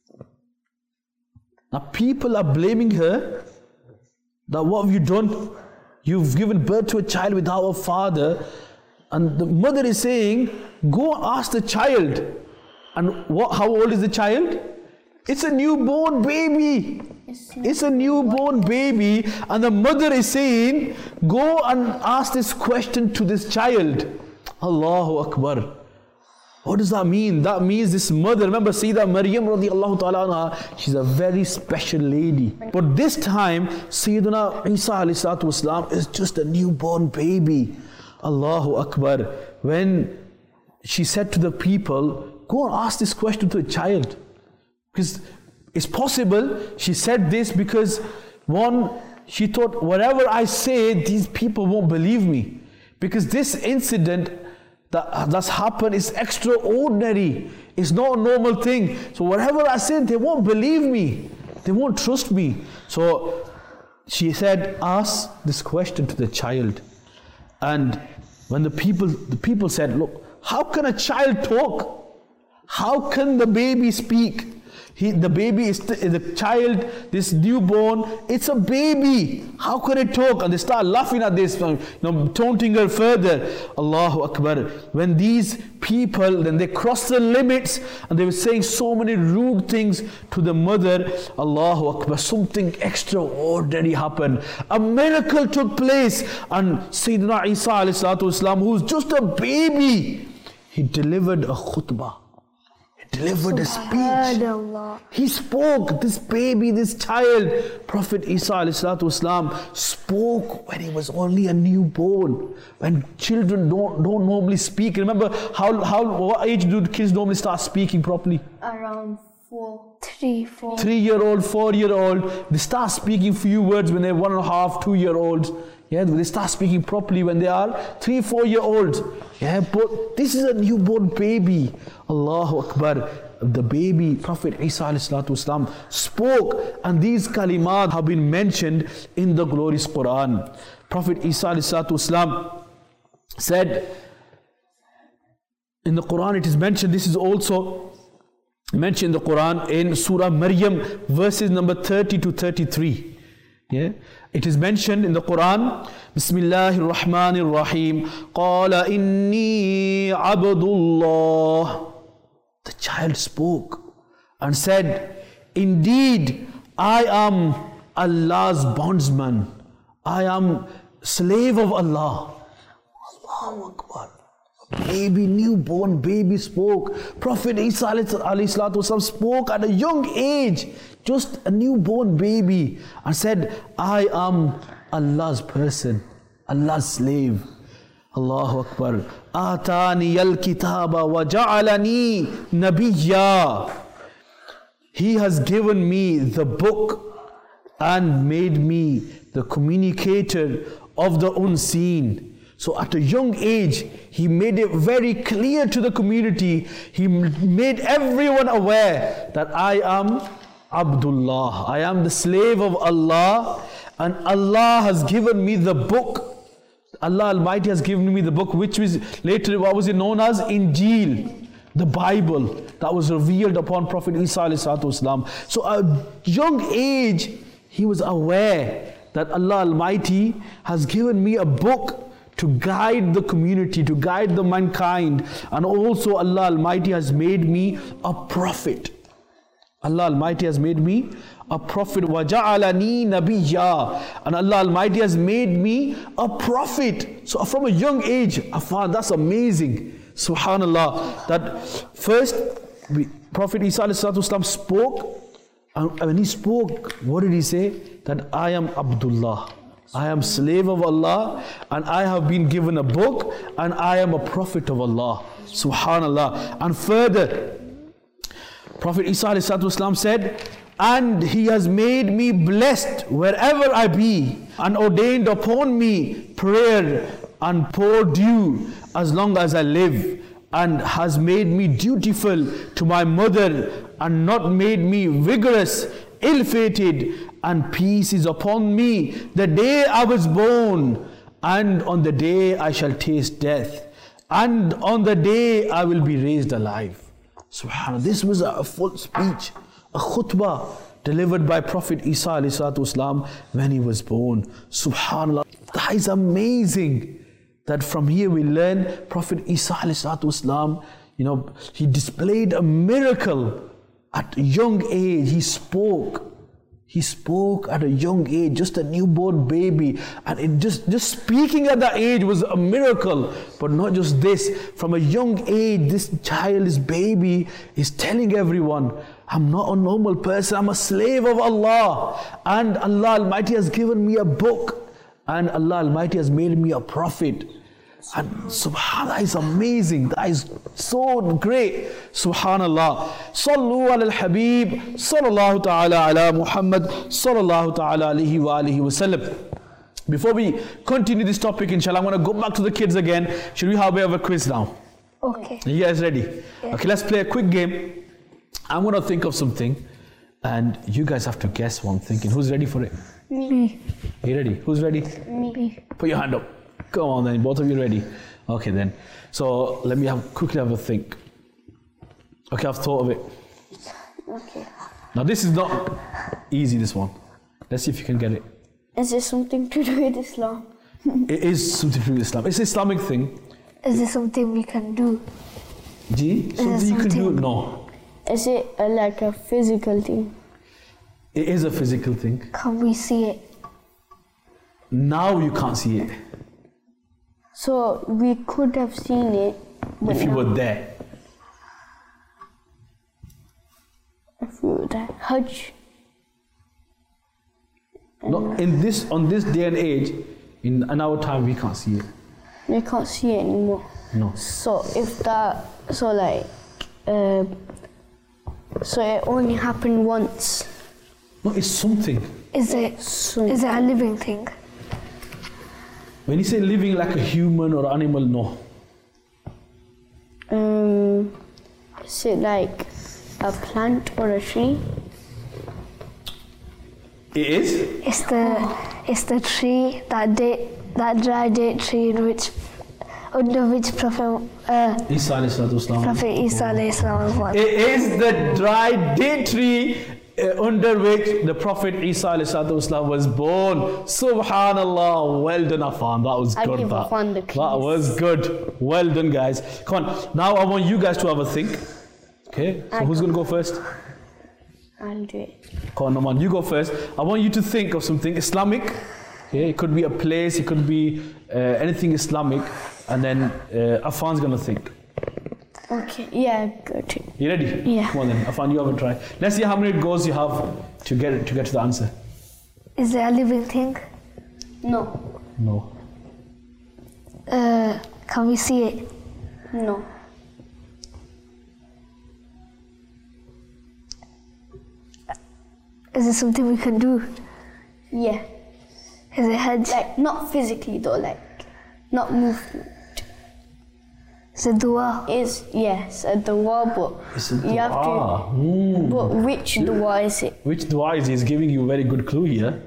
[SPEAKER 2] Now people are blaming her that what have you done? You've given birth to a child without a father. And the mother is saying, go ask the child. And how old is the child? It's a newborn baby. It's a newborn baby. And the mother is saying, go and ask this question to this child. Allahu Akbar. What does that mean? That means this mother, remember Sayyidah Maryam radiallahu ta'ala anha, she's a very special lady. But this time, Sayyidina Isa alayhi salatu wasalam is just a newborn baby. Allahu Akbar. When she said to the people, go and ask this question to a child. Because it's possible she said this because, one, she thought, whatever I say, these people won't believe me. Because this incident that's happened is extraordinary. It's not a normal thing. So whatever I said, they won't believe me. They won't trust me. So she said, ask this question to the child. And when the people said, look, how can a child talk? How can the baby speak? The baby is the child, this newborn, it's a baby. How can it talk? And they start laughing at this, taunting her further. Allahu Akbar. When these people, then they crossed the limits and they were saying so many rude things to the mother. Allahu Akbar. Something extraordinary happened. A miracle took place. And Sayyidina Isa alayhi salatu wasalam, who's just a baby, he delivered a khutbah. Delivered a speech. He spoke. This baby, this child, Prophet Isa alayhi salatu wasalam, spoke when he was only a newborn. When children don't normally speak. Remember what age do kids normally start speaking properly?
[SPEAKER 3] Around 3, 4.
[SPEAKER 2] 3-year-old, 4-year-old. They start speaking few words when they're 1.5, 2-year-olds. Yeah, they start speaking properly when they are 3, 4-year-olds. Yeah, but this is a newborn baby. Allahu Akbar. The baby, Prophet Isa alayhi salatu wasalam, spoke, and these kalimat have been mentioned in the glorious Quran. Prophet Isa alayhi salatu wasalam said, in the Quran it is mentioned, this is also mentioned in the Quran in Surah Maryam, verses number 30 to 33. Yeah, it is mentioned in the Quran. Bismillahir Rahmanir Rahim. Qala inni abdullah. The child spoke and said, indeed, I am Allah's bondsman. I am slave of Allah. Allahu Akbar. Baby, newborn baby spoke. Prophet Isa alayhi salatu wasalam spoke at a young age, just a newborn baby, and said, I am Allah's person, Allah's slave. Allahu Akbar. Atani al-kitaba wa ja'alani nabiyya. He has given me the book and made me the communicator of the unseen. So at a young age, he made it very clear to the community. He made everyone aware that I am Abdullah. I am the slave of Allah, and Allah has given me the book. Allah Almighty has given me the book, which was later, what was it known as? Injil, the Bible that was revealed upon Prophet Isa alayhi salatu wasalam. So at a young age, he was aware that Allah Almighty has given me a book to guide the community, to guide the mankind, and also Allah Almighty has made me a prophet. Allah Almighty has made me a prophet. وَجَعَلَنِي نَبِيًّا. And Allah Almighty has made me a prophet. So from a young age, I found that's amazing. Subhanallah. That first, Prophet Isa ﷺ spoke, and when he spoke, what did he say? That I am Abdullah. I am slave of Allah, and I have been given a book, and I am a prophet of Allah. Subhanallah. And further, Prophet Isa ﷺ said, and he has made me blessed wherever I be, and ordained upon me prayer and pour dew as long as I live, and has made me dutiful to my mother, and not made me vigorous, ill-fated, and peace is upon me the day I was born, and on the day I shall taste death, and on the day I will be raised alive. Subhanallah. This was a full speech, a khutbah delivered by Prophet Isa alayhi salatu wasalam when he was born. Subhanallah. That is amazing. That from here we learn Prophet Isa alayhi salatu wasalam, he displayed a miracle at a young age. He spoke. He spoke at a young age, just a newborn baby. And it just speaking at that age was a miracle. But not just this. From a young age, this child, this baby is telling everyone, I'm not a normal person, I'm a slave of Allah. And Allah Almighty has given me a book. And Allah Almighty has made me a prophet. And subhanallah, is amazing. That is so great. Subhanallah. Sallu ala al-Habib. Sallallahu ta'ala ala Muhammad. Sallallahu ta'ala alihi wa alihi wa sallam. Before we continue this topic, inshallah, I'm going to go back to the kids again. Should we have a bit of a quiz now?
[SPEAKER 3] Okay.
[SPEAKER 2] Are you guys ready?
[SPEAKER 3] Yeah.
[SPEAKER 2] Okay, let's play a quick game. I'm going to think of something, and you guys have to guess what I'm thinking. Who's ready for it?
[SPEAKER 3] Me.
[SPEAKER 2] Are you ready? Who's ready?
[SPEAKER 3] Me.
[SPEAKER 2] Put your hand up. Come on then, both of you ready? Okay then. So let me quickly have a think. Okay, I've thought of it.
[SPEAKER 3] Okay.
[SPEAKER 2] Now this is not easy, this one. Let's see if you can get it.
[SPEAKER 4] Is this something to do with Islam?
[SPEAKER 2] It is something to do with Islam. It's an Islamic thing.
[SPEAKER 3] Is this something we can do?
[SPEAKER 2] G? Something you can do?
[SPEAKER 3] something-
[SPEAKER 2] No.
[SPEAKER 4] Is it like a physical thing?
[SPEAKER 2] It is a physical thing.
[SPEAKER 3] Can we see it?
[SPEAKER 2] Now you can't see it.
[SPEAKER 4] So we could have seen it, but
[SPEAKER 2] If you
[SPEAKER 4] now-
[SPEAKER 2] were there.
[SPEAKER 4] if we were there. Hajj.
[SPEAKER 2] No, on this day and age, in our time, we can't see it.
[SPEAKER 4] We can't see it anymore.
[SPEAKER 2] No.
[SPEAKER 4] So so it only happened once.
[SPEAKER 2] No, it's something.
[SPEAKER 3] Is it
[SPEAKER 4] So
[SPEAKER 3] is it a living thing?
[SPEAKER 2] When you say living like a human or animal, no.
[SPEAKER 4] is it like a plant or a tree?
[SPEAKER 2] It is?
[SPEAKER 3] It's the tree that dry date tree under which Prophet
[SPEAKER 2] Isa alayhi salatu wasalam.
[SPEAKER 3] Isa alayhi salam was born.
[SPEAKER 2] It is the dry date tree under which the Prophet Isa ﷺ was born. Subhanallah. Well done, Afan. That was good.
[SPEAKER 4] give Afan the
[SPEAKER 2] that
[SPEAKER 4] keys.
[SPEAKER 2] was good. Well done, guys. Come on. Now I want you guys to have a think. Okay. So who's going to go first?
[SPEAKER 4] I'll do it.
[SPEAKER 2] Come on, Naman, you go first. I want you to think of something Islamic. Okay. It could be a place. It could be anything Islamic. And then Afan's going to think.
[SPEAKER 4] Okay, yeah, good.
[SPEAKER 2] You ready?
[SPEAKER 4] Yeah.
[SPEAKER 2] Come on then, Afan, you have a try. Let's see how many goals you have to get to the answer.
[SPEAKER 3] Is there a living thing?
[SPEAKER 4] No,
[SPEAKER 2] No.
[SPEAKER 3] Can we see it?
[SPEAKER 4] no,
[SPEAKER 3] Is it something we can do?
[SPEAKER 4] yeah.
[SPEAKER 3] Is it Hajj?
[SPEAKER 4] Like, not physically though, like, not movement.
[SPEAKER 3] Is it dua?
[SPEAKER 4] Is, yes, a dua, but
[SPEAKER 2] It's a
[SPEAKER 4] you have to,
[SPEAKER 2] dua.
[SPEAKER 4] but which dua is it?
[SPEAKER 2] Which dua is he? He's giving you a very good clue here.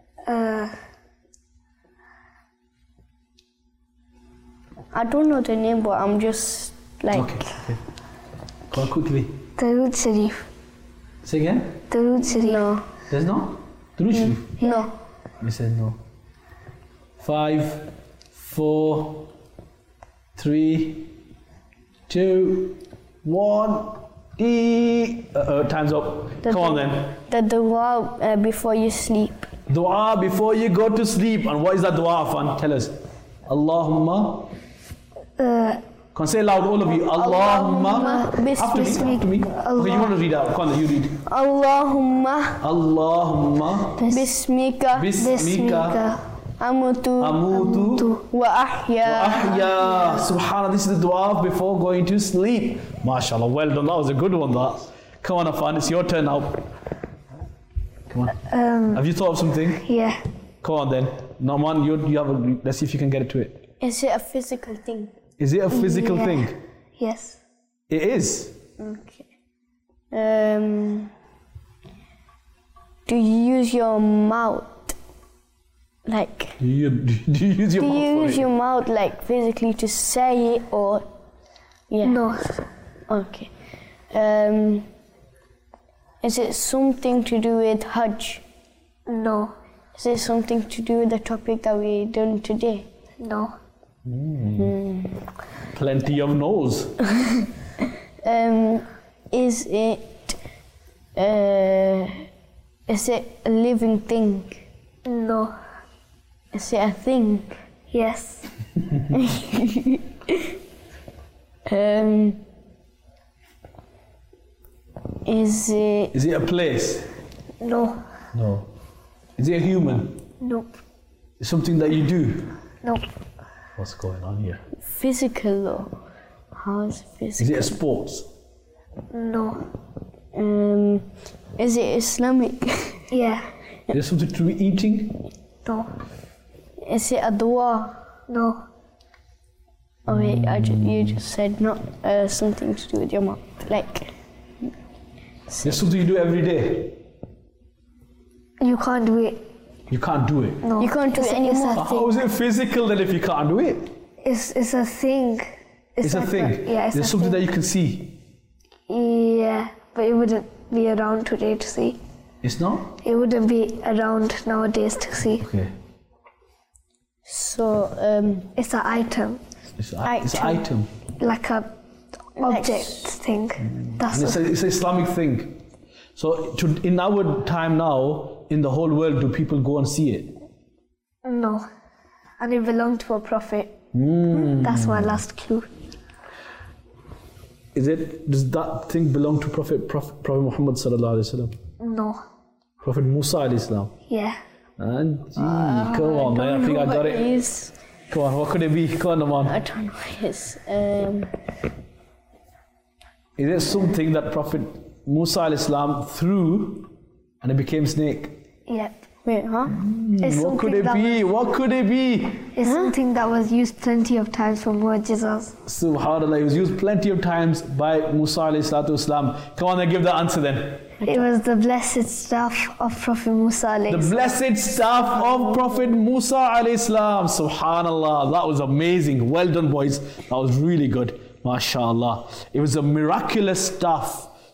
[SPEAKER 4] I don't know the name, but I'm just like,
[SPEAKER 2] Okay. Go on quickly.
[SPEAKER 3] Darood Sharif.
[SPEAKER 2] Say again?
[SPEAKER 3] Darood Sharif.
[SPEAKER 4] no,
[SPEAKER 2] There's no? Durood Sharif.
[SPEAKER 4] no.
[SPEAKER 2] You said no. 5, 4, 3, 2, 1. Time's up. Come on then.
[SPEAKER 4] The dua before you sleep.
[SPEAKER 2] Dua before you go to sleep. And what is that dua, Afan? Tell us. Allahumma. Can say loud, all of you. Allahumma. After me. After me. Okay, you want to read out. Come on, you read.
[SPEAKER 4] Allahumma
[SPEAKER 2] Allahumma.
[SPEAKER 4] bismika
[SPEAKER 2] Bismika.
[SPEAKER 4] amutu
[SPEAKER 2] Amutu.
[SPEAKER 4] wa ahya.
[SPEAKER 2] Ahya. Subhanallah, this is the dua before going to sleep. MashaAllah, well done. That was a good one, that. Come on, Afan, it's your turn now. Come on. Have you thought of something?
[SPEAKER 3] Yeah.
[SPEAKER 2] Come on then. Naman, you have a, let's see if you can get it to it.
[SPEAKER 4] Is it a physical thing?
[SPEAKER 2] Is it a physical
[SPEAKER 3] Yeah.
[SPEAKER 2] thing?
[SPEAKER 3] Yes.
[SPEAKER 2] It is.
[SPEAKER 4] Okay. Do you use your mouth? Like,
[SPEAKER 2] Do you use your
[SPEAKER 4] do
[SPEAKER 2] mouth
[SPEAKER 4] you
[SPEAKER 2] for
[SPEAKER 4] use
[SPEAKER 2] it?
[SPEAKER 4] your mouth like physically to say it or? Yeah.
[SPEAKER 3] No.
[SPEAKER 4] Okay. Is it something to do with Hajj?
[SPEAKER 3] No.
[SPEAKER 4] Is it something to do with the topic that we done today?
[SPEAKER 3] No.
[SPEAKER 2] Plenty of no's.
[SPEAKER 4] Is it a living thing?
[SPEAKER 3] No.
[SPEAKER 4] Is it a thing?
[SPEAKER 3] Yes.
[SPEAKER 4] Is it
[SPEAKER 2] Is it a place?
[SPEAKER 3] No.
[SPEAKER 2] No. Is it a human?
[SPEAKER 3] Nope.
[SPEAKER 2] It's something that you do?
[SPEAKER 3] Nope.
[SPEAKER 2] What's going on here?
[SPEAKER 4] physical though? How is it
[SPEAKER 2] Is
[SPEAKER 4] physical?
[SPEAKER 2] it a sports?
[SPEAKER 3] No.
[SPEAKER 4] Is it Islamic?
[SPEAKER 3] Yeah.
[SPEAKER 2] Is it something to be eating?
[SPEAKER 3] No.
[SPEAKER 4] Is it a dua?
[SPEAKER 3] No.
[SPEAKER 4] Oh wait, you just said not something to do with your mouth. Like,
[SPEAKER 2] It's something you do every day.
[SPEAKER 3] You can't do it.
[SPEAKER 2] You can't do it.
[SPEAKER 3] No.
[SPEAKER 4] You can't do
[SPEAKER 3] It's
[SPEAKER 4] it
[SPEAKER 3] a- it's
[SPEAKER 4] anymore.
[SPEAKER 3] a
[SPEAKER 2] How is
[SPEAKER 3] thing.
[SPEAKER 2] it physical then if you can't do it?
[SPEAKER 3] It's a thing.
[SPEAKER 2] It's a
[SPEAKER 3] like
[SPEAKER 2] thing.
[SPEAKER 3] Yeah, it's
[SPEAKER 2] There's
[SPEAKER 3] a
[SPEAKER 2] something
[SPEAKER 3] thing.
[SPEAKER 2] that you can see.
[SPEAKER 3] Yeah, but it wouldn't be around today to see.
[SPEAKER 2] It's not?
[SPEAKER 3] It wouldn't be around nowadays to see.
[SPEAKER 2] Okay.
[SPEAKER 4] so
[SPEAKER 3] It's an item,
[SPEAKER 2] It's an item.
[SPEAKER 3] like a object thing. That's
[SPEAKER 2] And it's an Islamic thing. So in our time now, in the whole world, do people go and see it?
[SPEAKER 3] no, and it belonged to a prophet. That's my last clue.
[SPEAKER 2] Does that thing belong to Prophet Muhammad sallallahu alaihi wasallam?
[SPEAKER 3] No.
[SPEAKER 2] Prophet Musa alayhi salam?
[SPEAKER 3] Yeah.
[SPEAKER 2] And come on, man. I think I got it.
[SPEAKER 4] Is,
[SPEAKER 2] Come on, what could it be? Come on, man.
[SPEAKER 4] I don't know what it is.
[SPEAKER 2] Is it something that Prophet Musa alayhi salam threw and it became snake?
[SPEAKER 3] Yep.
[SPEAKER 4] Wait, huh?
[SPEAKER 3] It's
[SPEAKER 2] What could
[SPEAKER 3] something
[SPEAKER 2] it
[SPEAKER 3] that
[SPEAKER 2] be? What could it be?
[SPEAKER 3] It's something that was used plenty of times for mu'jizas.
[SPEAKER 2] Subhanallah, it was used plenty of times by Musa alayhi salatu wasalam. Come on, then give the answer then.
[SPEAKER 3] It was the blessed staff of Prophet Musa
[SPEAKER 2] The
[SPEAKER 3] alayhi.
[SPEAKER 2] blessed staff of Prophet Musa alayhi salam. Subhanallah, that was amazing. Well done, boys. That was really good. MashaAllah. It was a miraculous staff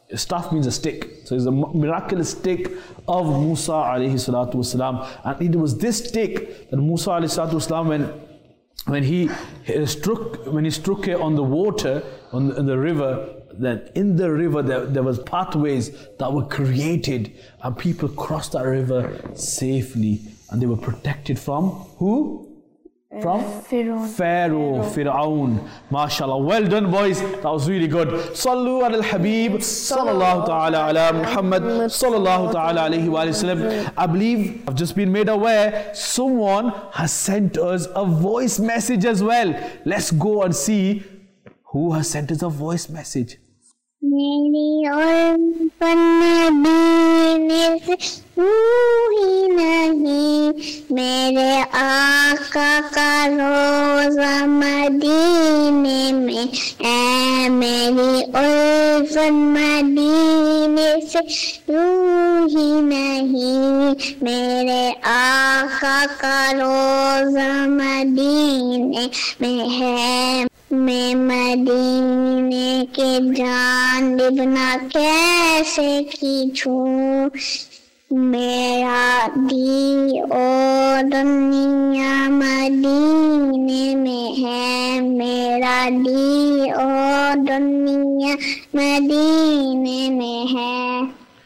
[SPEAKER 2] Staff means a stick. So it's a miraculous stick of Musa alayhi salatu wasalam. And it was this stick that Musa alayhi salatu wasalam, when he struck it on the water, on the river, that in the river there was pathways that were created, and people crossed that river safely, and they were protected from who? From Pharaoh. MashaAllah. Well done, boys. That was really good. Sallu ala al-Habib sallallahu ta'ala ala Muhammad sallallahu ta'ala alayhi wa sallam. I believe I've just been made aware someone has sent us a voice message as well. Let's go and see who has sent us a voice message.
[SPEAKER 5] میری الفت نبی سے روحی نہیں میرے آقا کا روزہ مدینے میں اے میری الفت مدینے سے روحی نہیں میرے آقا کا روزہ مدینے میں ہے میں مدینے کے جانب نہ کیسے کھینچوں میرا دی او دنیا مدینے میں ہے میرا دی او دنیا مدینے میں ہے.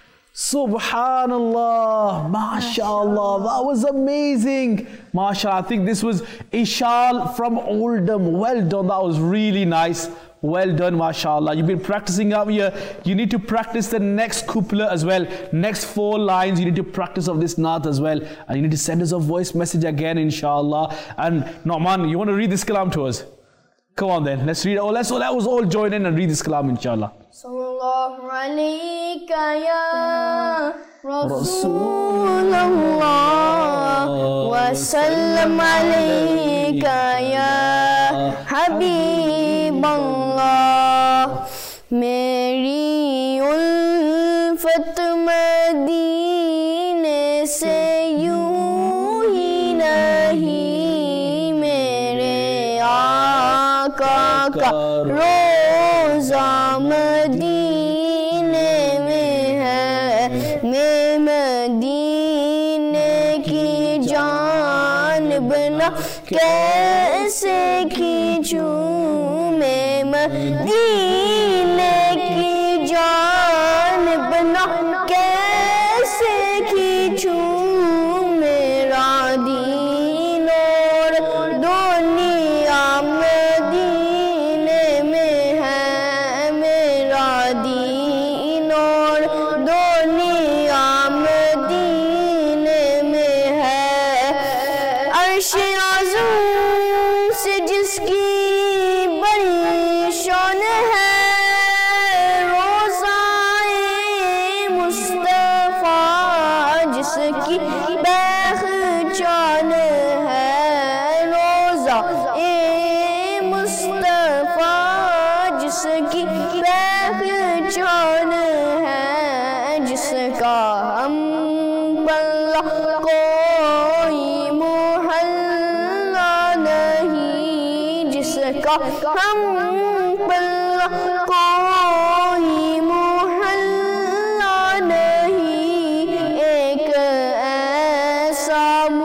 [SPEAKER 2] Subhanallah, MashaAllah, that was amazing. MashaAllah, I think this was Ishal from Oldham. Well done, that was really nice. Well done, MashaAllah. You've been practicing out here. You need to practice the next couplet as well. Next 4 lines, you need to practice of this naat as well. And you need to send us a voice message again, inshallah. And Nu'man, you want to read this kalam to us? Come on then, let's read it. Let's all join in and read this kalam, inshallah.
[SPEAKER 4] Sallallahu alayka ya Rasulullah wa sallam alayka ya Habiballah. Meri ulfat Madine se yun hi nahi mere Aqa ka روزہ مدینے میں ہے میں مدینے کی جانب نہ کیسے کھینچوں میں مدینے کی جانب نہ کیسے کھینچوں میرا دین اور دنیا ہم پر کوئی محلہ نہیں ایک ایسا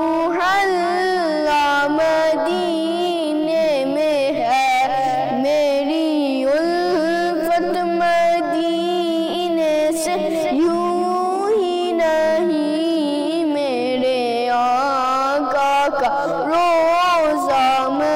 [SPEAKER 4] محلہ مدینے میں ہے میری الفت مدینے سے یوں ہی نہیں میرے آقا کا روزہ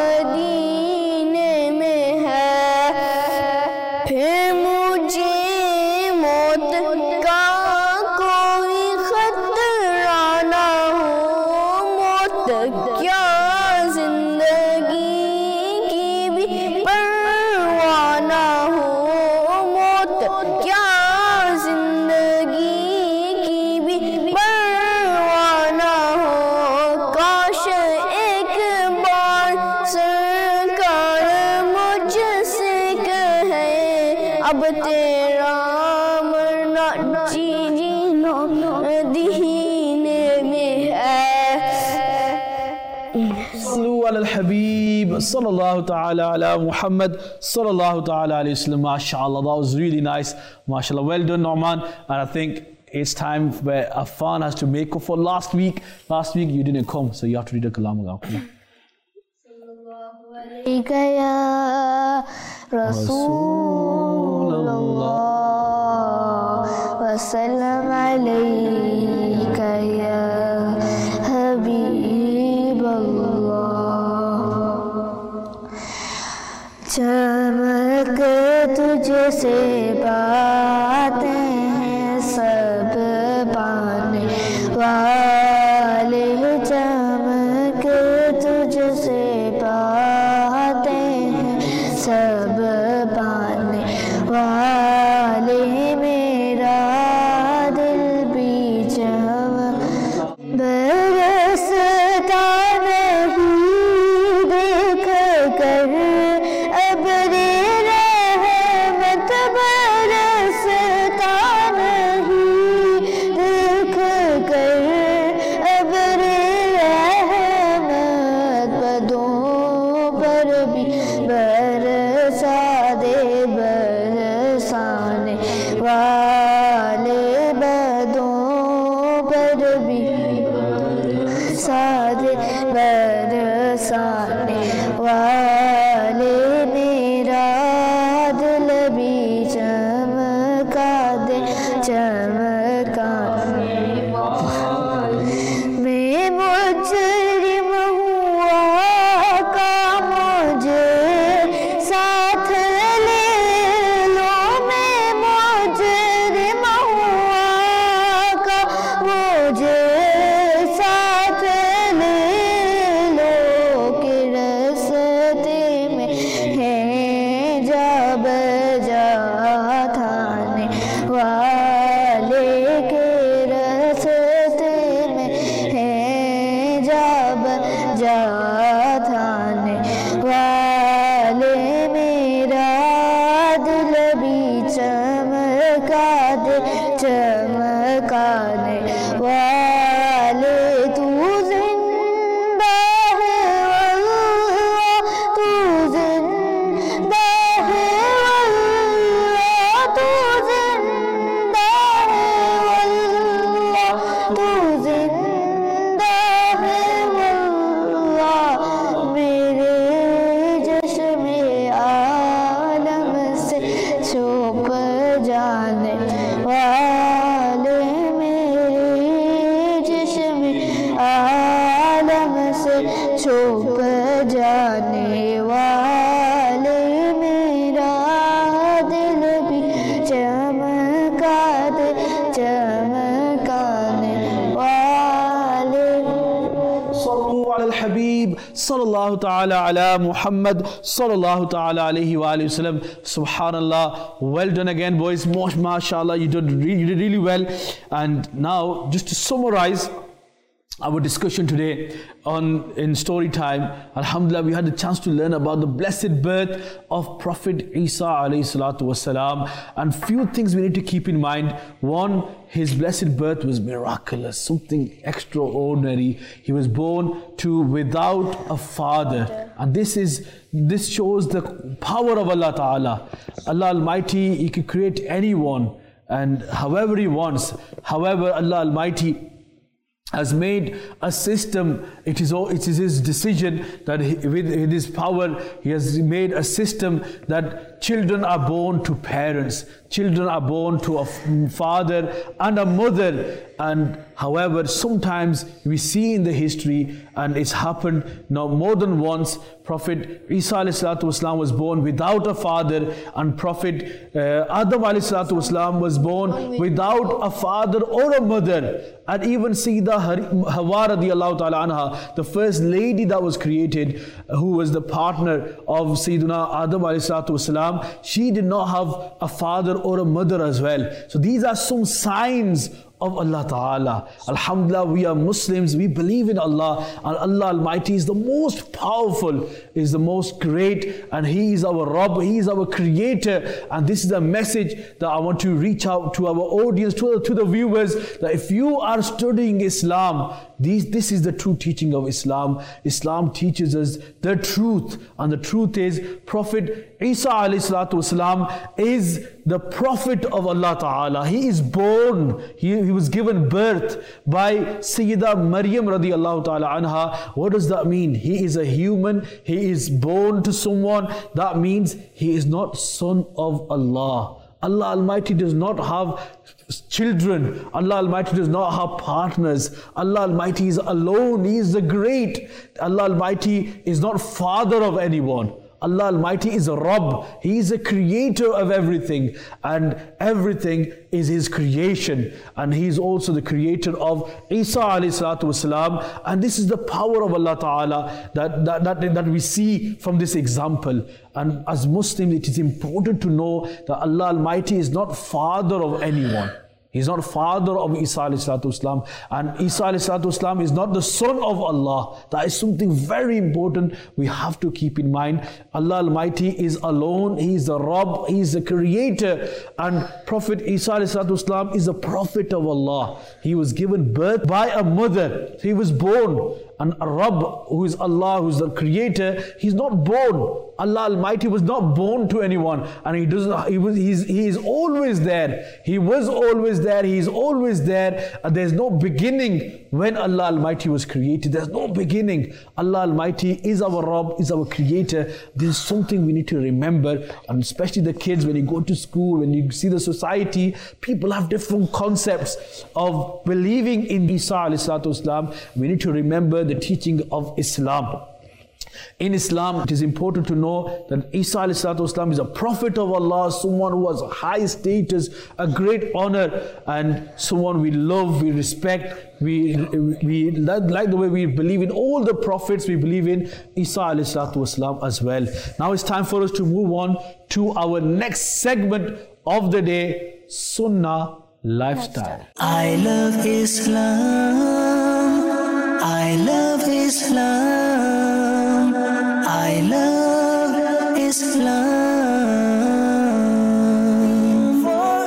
[SPEAKER 4] اب تیرا مرنا جینا مدینے میں ہے.
[SPEAKER 2] صلو علی الحبیب sallallahu ta'ala ala Muhammad sallallahu ta'ala alayhi wasallam. MashaAllah, that was really nice. MashaAllah, well done Nu'man. And I think it's time where Affan has to make up for last week. Last week you didn't come, so you have to read a kalam again.
[SPEAKER 3] Ya Rasulullah wa sallam alayka ya Habiballah. चमक तुझसे बातें हैं सब पाने वाले, चमक तुझसे बातें हैं सब पाने वाले, मेरा दिल भी चमक बरसता नहीं देख कर अबरे रहमत, बरसता नहीं देख कर अबरे रहमत, बदों पर भी बरसा दे बरसाने वाले, बदों पर भी बरसा दे बरसाने वाले, मेरा दिल भी चमका दे चमकाने वाले। मैं मुजरिम हुआ का मुझे साथ ले लो, मैं मुजरिम हुआ का मुझे साथ ले लो, कि रस्ते में है जा बजा थाने वाले, के रस्ते में है जा बजा थाने वाले, मेरा दिल भी चमका दे चमकाने वाले। तू जिंदा है अल्लाह, तू जिंदा है अल्लाह, तू जिंदा है अल्लाह, तू जिंदा है अल्लाह, मेरे चश्मे आलम से छुप जाने वाले, मेरे चश्मे आलम से छुप जाने वाले, मेरा दिल भी चमका दे चमकाने वाले।
[SPEAKER 2] Sallu ala al-Habib, sallallahu ta'ala ala Muhammad, sallallahu ta'ala alayhi wa alihi wasallam. Subhanallah, well done again boys, mashallah, you did really well. And now just to summarize our discussion today in story time, alhamdulillah, we had the chance to learn about the blessed birth of Prophet Isa alayhi salatu wasalam, and few things we need to keep in mind. One, his blessed birth was miraculous, something extraordinary. He was born without a father, and this shows the power of Allah Ta'ala. Allah Almighty, He can create anyone and however He wants. However, Allah Almighty has made a system. It is His decision that with His power He has made a system that children are born to parents, children are born to a father and a mother. And however, sometimes we see in the history, and it's happened now more than once, Prophet Isa ﷺ was born without a father, and Prophet Adam ﷺ was born without a father or a mother. And even Sayyida Hawa radiallahu ta'ala anha, the first lady that was created, who was the partner of Sayyidina Adam ﷺ, she did not have a father or a mother as well. So these are some signs of Allah Ta'ala. Alhamdulillah, we are Muslims, we believe in Allah, and Allah Almighty is the most powerful, is the most great, and He is our Rabb, He is our Creator. And this is a message that I want to reach out to our audience, to the viewers, that if you are studying Islam, this is the true teaching of Islam. Islam teaches us the truth, and the truth is Prophet Isa alayhi salatu wasalam is the prophet of Allah Ta'ala. He is born, he was given birth by Sayyidah Maryam radiallahu ta'ala anha. What does that mean? He is a human, he is born to someone. That means he is not son of Allah. Allah Almighty does not have children. Allah Almighty does not have partners. Allah Almighty is alone. He is the great. Allah Almighty is not father of anyone. Allah Almighty is a Rabb. He is a creator of everything, and everything is His creation. And He is also the creator of Isa alayhi salatu wasalam. And this is the power of Allah Ta'ala that we see from this example. And as Muslims, it is important to know that Allah Almighty is not father of anyone. He's not father of Isa alayhi salatu wasalam, and Isa alayhi salatu wasalam is not the son of Allah. That is something very important we have to keep in mind. Allah Almighty is alone. He is the Rabb. He is the creator. And Prophet Isa alayhi salatu wasalam is a prophet of Allah. He was given birth by a mother. He was born. And a Rabb, who is Allah, who is the creator, He's not born. Allah Almighty was not born to anyone, and He is always there. He was always there. He is always there. And there's no beginning when Allah Almighty was created. There's no beginning. Allah Almighty is our Rabb, is our creator. This is something we need to remember, and especially the kids, when you go to school, when you see the society, people have different concepts of believing in Isa alayhi salatu wasalam. We need to remember the teaching of Islam. In Islam, it is important to know that Isa alayhi salatu wasalam is a prophet of Allah, someone who has high status, a great honor, and someone we love, we respect, we like the way we believe in all the prophets. We believe in Isa alayhi salatu wasalam as well. Now it's time for us to move on to our next segment of the day, Sunnah Lifestyle.
[SPEAKER 1] I love Islam. I love Islam. I love Islam.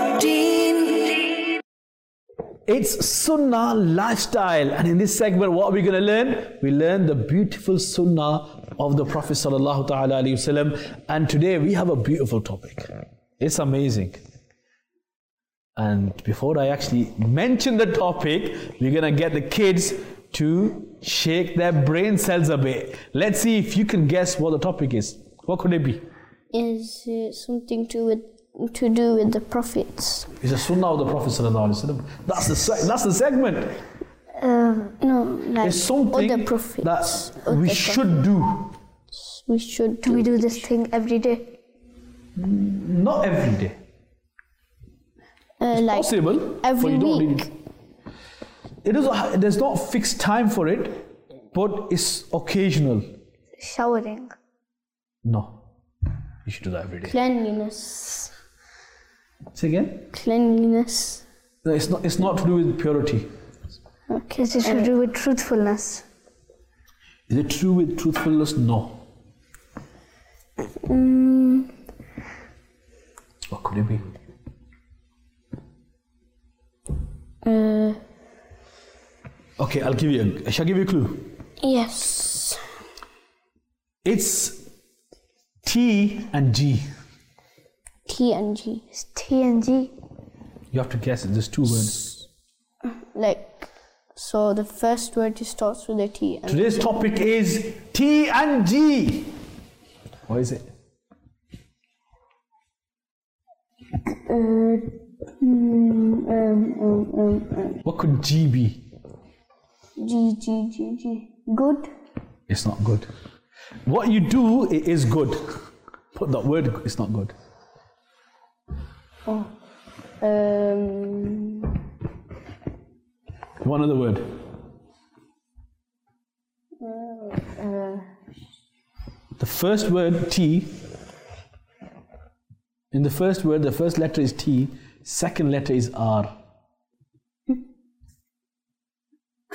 [SPEAKER 1] 14.
[SPEAKER 2] It's Sunnah Lifestyle, and in this segment, what are we going to learn? We learn the beautiful Sunnah of the Prophet Sallallahu Ta'ala Alaihi Wasallam. And today we have a beautiful topic. It's amazing. And before I actually mention the topic, we're going to get the kids to shake their brain cells a bit. Let's see if you can guess what the topic is. What could it be?
[SPEAKER 4] Is it something to do with the prophets?
[SPEAKER 2] It's a Sunnah of the Prophet Sallallahu Alaihi Wasallam. That's the segment.
[SPEAKER 4] No, like
[SPEAKER 2] it's something
[SPEAKER 4] other prophets,
[SPEAKER 2] that we should do.
[SPEAKER 4] We should
[SPEAKER 3] Do we do this thing every day?
[SPEAKER 2] Not every day. It's
[SPEAKER 4] like
[SPEAKER 2] possible.
[SPEAKER 4] every week.
[SPEAKER 2] There's not fixed time for it, but it's occasional.
[SPEAKER 3] Showering.
[SPEAKER 2] No, you should do that every day.
[SPEAKER 4] Cleanliness.
[SPEAKER 2] Say again?
[SPEAKER 4] Cleanliness.
[SPEAKER 2] No, it's not to do with purity.
[SPEAKER 4] Okay.
[SPEAKER 3] Is it to do with truthfulness?
[SPEAKER 2] Is it true with truthfulness? No. What could it be? Okay, shall I give you a clue?
[SPEAKER 4] Yes.
[SPEAKER 2] It's T and G.
[SPEAKER 4] T and G.
[SPEAKER 3] It's T and G.
[SPEAKER 2] You have to guess it. There's two words.
[SPEAKER 4] Like, so the first word starts with a T. And
[SPEAKER 2] Today's topic is T and G. What is it? What could G be?
[SPEAKER 4] G. Good.
[SPEAKER 2] It's not good. What you do, it is good. Put that word, it's not good. One other word. The first word, T. In the first word, the first letter is T. Second letter is R.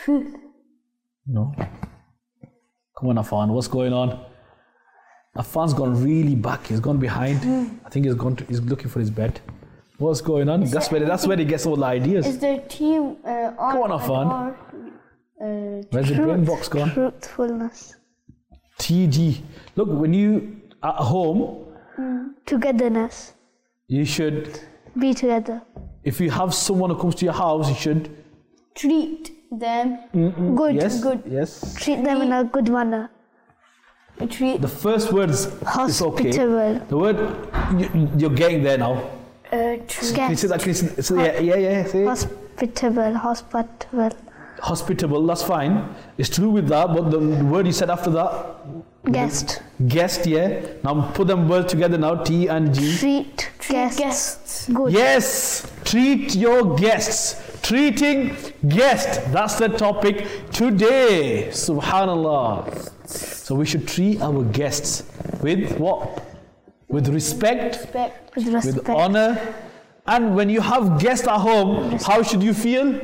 [SPEAKER 2] No. Come on, Afan, what's going on? Afan's gone really back. He's gone behind. I think he's looking for his bed. What's going on? That's where he gets all the ideas.
[SPEAKER 4] Is the team
[SPEAKER 2] Come on, Afan. Where's the brain box gone?
[SPEAKER 3] Truthfulness.
[SPEAKER 2] TG. Look, when you at home,
[SPEAKER 3] Togetherness.
[SPEAKER 2] you should.
[SPEAKER 3] Be together.
[SPEAKER 2] If you have someone who comes to your house, you should.
[SPEAKER 4] treat them
[SPEAKER 3] Good.
[SPEAKER 2] Yes.
[SPEAKER 4] good.
[SPEAKER 2] Yes.
[SPEAKER 3] Treat them in a good manner.
[SPEAKER 4] Treat
[SPEAKER 2] The first words is okay.
[SPEAKER 3] Hospitable.
[SPEAKER 2] The word you're getting there now. Can you say that? Can you say, yeah. Say it.
[SPEAKER 3] Hospitable.
[SPEAKER 2] Hospitable. That's fine. It's true with that. But the word you said after that,
[SPEAKER 3] Guest.
[SPEAKER 2] guest. Yeah. Now put them words together now. T and G.
[SPEAKER 3] Treat guests.
[SPEAKER 4] guests.
[SPEAKER 3] Good.
[SPEAKER 2] Yes. Treat your guests. Treating guests. That's the topic today. Subhanallah. So we should treat our guests with what? With respect.
[SPEAKER 4] Respect.
[SPEAKER 3] With respect.
[SPEAKER 2] With honor. And when you have guests at home, how should you feel?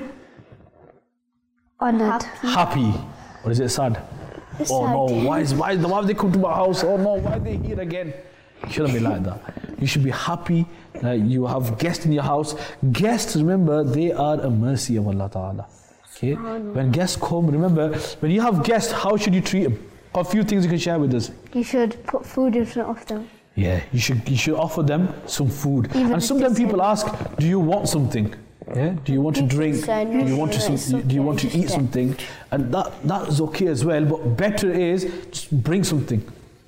[SPEAKER 3] Honored.
[SPEAKER 2] Happy. Or is it sad? Oh no, why have they come to my house? Oh no, why are they here again? You shouldn't be like that. You should be happy that you have guests in your house. Guests, remember, they are a mercy of Allah Ta'ala. Okay? When guests come, remember, when you have guests, how should you treat them? A few things you can share with us.
[SPEAKER 3] You should put food in front of them.
[SPEAKER 2] Yeah, you should offer them some food.
[SPEAKER 3] Even
[SPEAKER 2] And
[SPEAKER 3] if
[SPEAKER 2] sometimes
[SPEAKER 3] they
[SPEAKER 2] people
[SPEAKER 3] say-
[SPEAKER 2] ask, do you want something? Yeah? Do you want to drink?
[SPEAKER 4] say
[SPEAKER 2] Do you want to
[SPEAKER 4] no,
[SPEAKER 2] do you want to
[SPEAKER 4] it's
[SPEAKER 2] eat
[SPEAKER 4] okay.
[SPEAKER 2] something? And that is okay as well, but better is just bring something.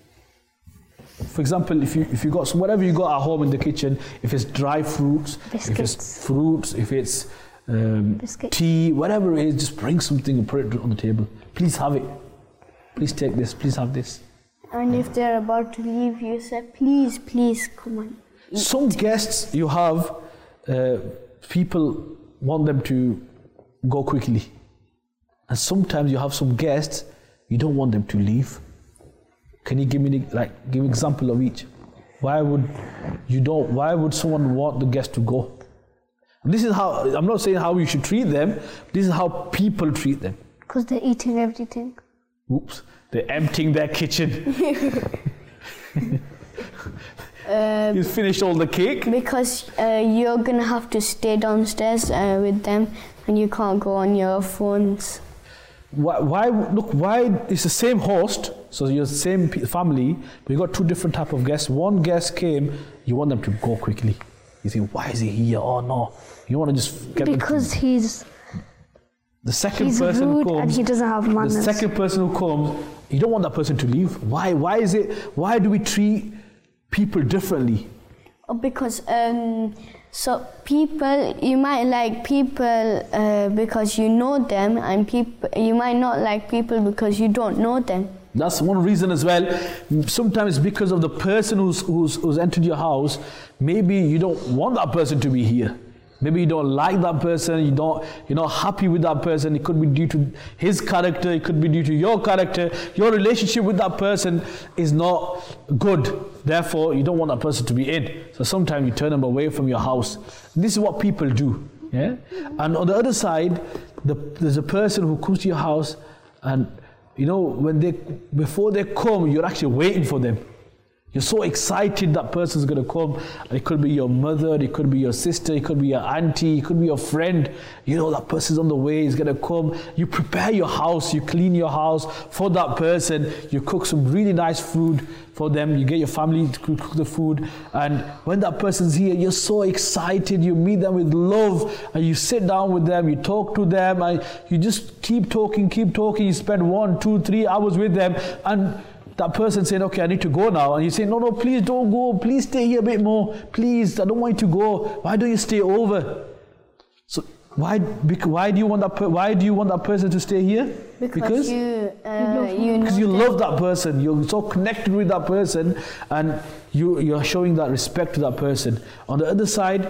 [SPEAKER 2] For example, if you got whatever you got at home in the kitchen, if it's dry fruits, if
[SPEAKER 3] Biscuits.
[SPEAKER 2] it's fruits, if it's
[SPEAKER 3] Biscuits.
[SPEAKER 2] tea, whatever it is, just bring something and put it on the table. Please have it. Please take this. Please have this.
[SPEAKER 4] And if they're about to leave, you say, please, come on.
[SPEAKER 2] Some guests you have, people want them to go quickly. And sometimes you have some guests, you don't want them to leave. Can you give me give example of each? Why would someone want the guest to go? This is how, I'm not saying how you should treat them, this is how people treat them.
[SPEAKER 3] Because they're eating everything.
[SPEAKER 2] Oops, they're emptying their kitchen. He's finished all the cake.
[SPEAKER 4] Because you're gonna have to stay downstairs with them, and you can't go on your phones.
[SPEAKER 2] Why it's the same host, so you're the same family, but you got two different type of guests. One guest came, you want them to go quickly. You think, why is he here? Oh no. You want to just get
[SPEAKER 3] Because
[SPEAKER 2] them
[SPEAKER 3] he's
[SPEAKER 2] the second person who
[SPEAKER 3] rude
[SPEAKER 2] comes,
[SPEAKER 3] and he doesn't have
[SPEAKER 2] the
[SPEAKER 3] manners.
[SPEAKER 2] second person who comes, you don't want that person to leave. Why do we treat people differently?
[SPEAKER 4] Because so people, you might like people because you know them, and you might not like people because you don't know them.
[SPEAKER 2] That's one reason as well. Sometimes because of the person who's entered your house, maybe you don't want that person to be here. Maybe you don't like that person, you're not happy with that person. It could be due to his character, it could be due to your character. Your relationship with that person is not good. Therefore, you don't want that person to be in. So sometimes you turn them away from your house. This is what people do. Yeah? And on the other side, there's a person who comes to your house, and before they come, you're actually waiting for them. You're so excited that person's going to come. It could be your mother, it could be your sister, it could be your auntie, it could be your friend. You know that person's on the way, he's going to come. You prepare your house, you clean your house for that person. You cook some really nice food for them. You get your family to cook the food. And when that person's here, you're so excited. You meet them with love, and you sit down with them, you talk to them, and you just keep talking. You spend 1, 2, 3 hours with them. And that person saying, okay, I need to go now. And you say, no, please don't go. Please stay here a bit more. Please, I don't want you to go. Why don't you stay over? So why do you want that person to stay here?
[SPEAKER 4] Because
[SPEAKER 2] you love that person. You're so connected with that person, and you're showing that respect to that person. On the other side,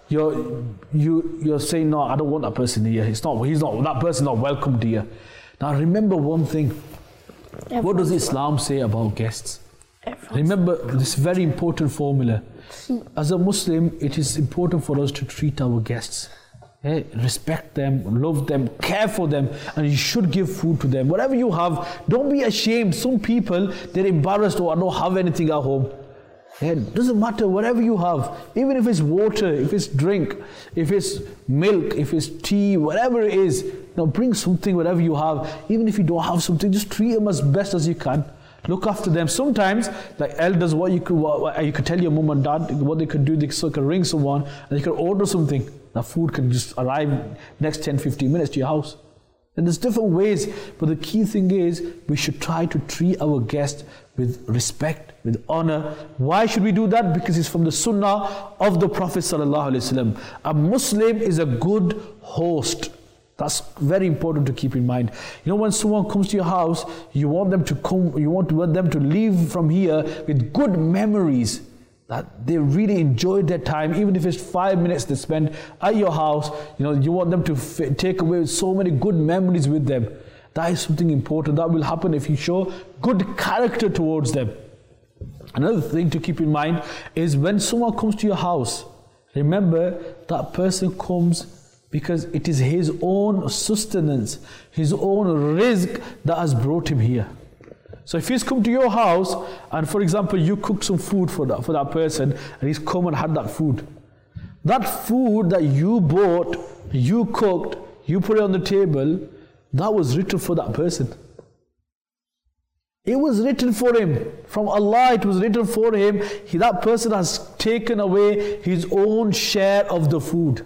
[SPEAKER 2] you're saying, no, I don't want that person here. That person's not welcomed here. Now remember one thing. What does Islam say about guests? Remember this very important formula. As a Muslim, it is important for us to treat our guests Respect them, love them, care for them, and you should give food to them. Whatever you have, don't be ashamed. Some people, they're embarrassed, I don't have anything at home. It doesn't matter, whatever you have, even if it's water, if it's drink, if it's milk, if it's tea, whatever it is, bring something, whatever you have. Even if you don't have something, just treat them as best as you can. Look after them. Sometimes, like elders, what you could tell your mom and dad, what they could do, they could ring someone and they could order something. That food can just arrive next 10-15 minutes to your house. And there's different ways, but the key thing is we should try to treat our guests with respect, with honor. Why should we do that? Because it's from the sunnah of the Prophet ﷺ. A Muslim is a good host. That's very important to keep in mind. When someone comes to your house, you want them to come, you want them to leave from here with good memories, that they really enjoyed their time, even if it's 5 minutes they spend at your house. You want them to take away so many good memories with them. That is something important. That will happen if you show good character towards them. Another thing to keep in mind is when someone comes to your house, remember that person comes because it is his own sustenance, his own rizq that has brought him here. So if he's come to your house and, for example, you cooked some food for that person and he's come and had that food that you bought, you cooked, you put it on the table, that was written for that person. It was written for him. From Allah, it was written for him. That person has taken away his own share of the food.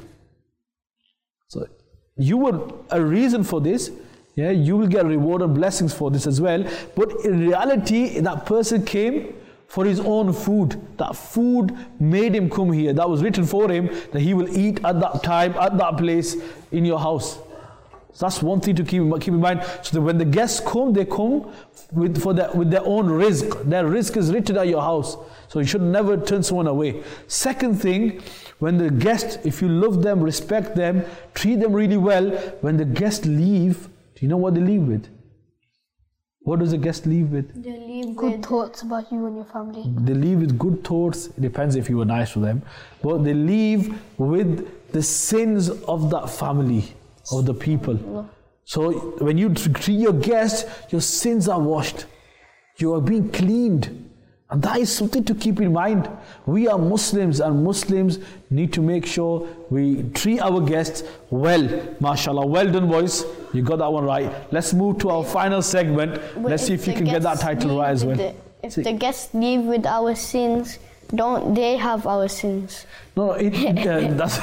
[SPEAKER 2] So you were a reason for this. You will get reward and blessings for this as well. But in reality, that person came for his own food. That food made him come here. That was written for him, that he will eat at that time, at that place, in your house. So that's one thing to keep in mind. So that when the guests come, they come with their own rizq. Their rizq is written at your house. So you should never turn someone away. Second thing, when the guests, if you love them, respect them, treat them really well, when the guests leave, do you know what they leave with? What does the guest leave with?
[SPEAKER 3] They leave good thoughts about you and your family.
[SPEAKER 2] They leave with good thoughts. It depends if you were nice to them. But they leave with the sins of that family, of the people. So when you treat your guests, your sins are washed. You are being cleaned. And that is something to keep in mind. We are Muslims, and Muslims need to make sure we treat our guests well. MashaAllah, well done boys. You got that one right. Let's move to our final segment. Let's see if you can get that title right as well.
[SPEAKER 4] If the guests leave with our sins, don't they have our sins?
[SPEAKER 2] No, that's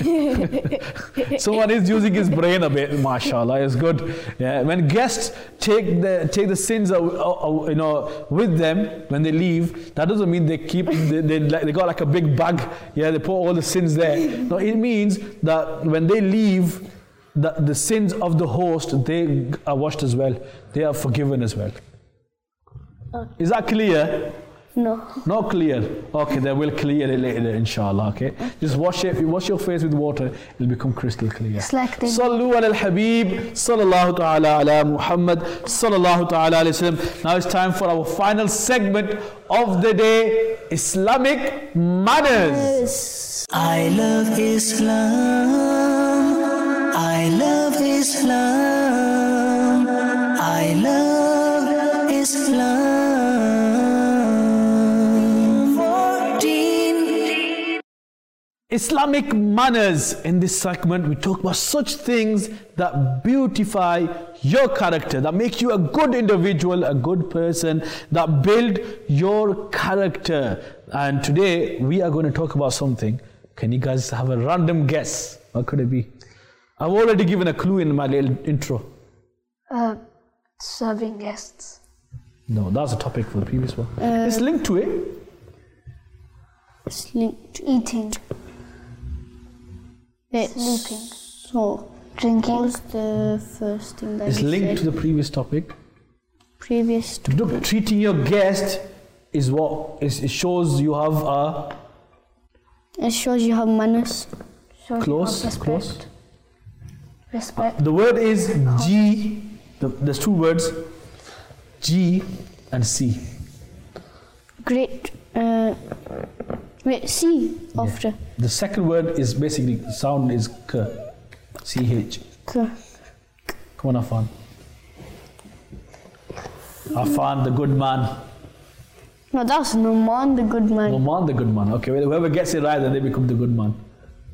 [SPEAKER 2] someone is using his brain a bit. MashaAllah, it's good. Yeah, when guests take the sins, with them when they leave, that doesn't mean they keep. They got like a big bag. Yeah, they put all the sins there. No, it means that when they leave, the sins of the host, they are washed as well. They are forgiven as well. Is that clear?
[SPEAKER 4] No.
[SPEAKER 2] Not clear. Okay, then we'll clear it later, inshallah. Okay, just wash your face with water, it'll become crystal clear. Sallu ala al-Habib, sallallahu ta'ala ala Muhammad, sallallahu ta'ala alayhi wasallam. Now it's time for our final segment of the day, Islamic manners.
[SPEAKER 1] I love Islam. I love Islam. I love Islam.
[SPEAKER 2] Islamic manners. In this segment, we talk about such things that beautify your character, that make you a good individual, a good person, that build your character. And today, we are going to talk about something. Can you guys have a random guess? What could it be? I've already given a clue in my little intro.
[SPEAKER 3] Serving guests.
[SPEAKER 2] No, that's a topic for the previous one. It's linked to it.
[SPEAKER 4] It's linked to
[SPEAKER 3] Eating.
[SPEAKER 4] sleeping. So,
[SPEAKER 3] Drinking.
[SPEAKER 4] what was the first thing that
[SPEAKER 2] It's
[SPEAKER 4] you
[SPEAKER 2] linked
[SPEAKER 4] said?
[SPEAKER 2] to the previous topic.
[SPEAKER 4] Previous to
[SPEAKER 2] Look, treating your guest is what it shows you have a
[SPEAKER 4] it shows you have manners.
[SPEAKER 2] close.
[SPEAKER 3] Respect.
[SPEAKER 2] The word is G. There's two words, G and C.
[SPEAKER 4] Great. Wait, C after.
[SPEAKER 2] The second word is basically sound is K. CH.
[SPEAKER 4] K.
[SPEAKER 2] Come on, Afan. Afan, the good man.
[SPEAKER 4] No, that's Numan, the good man.
[SPEAKER 2] Numan, the good man. Okay, whoever gets it right, then they become the good man.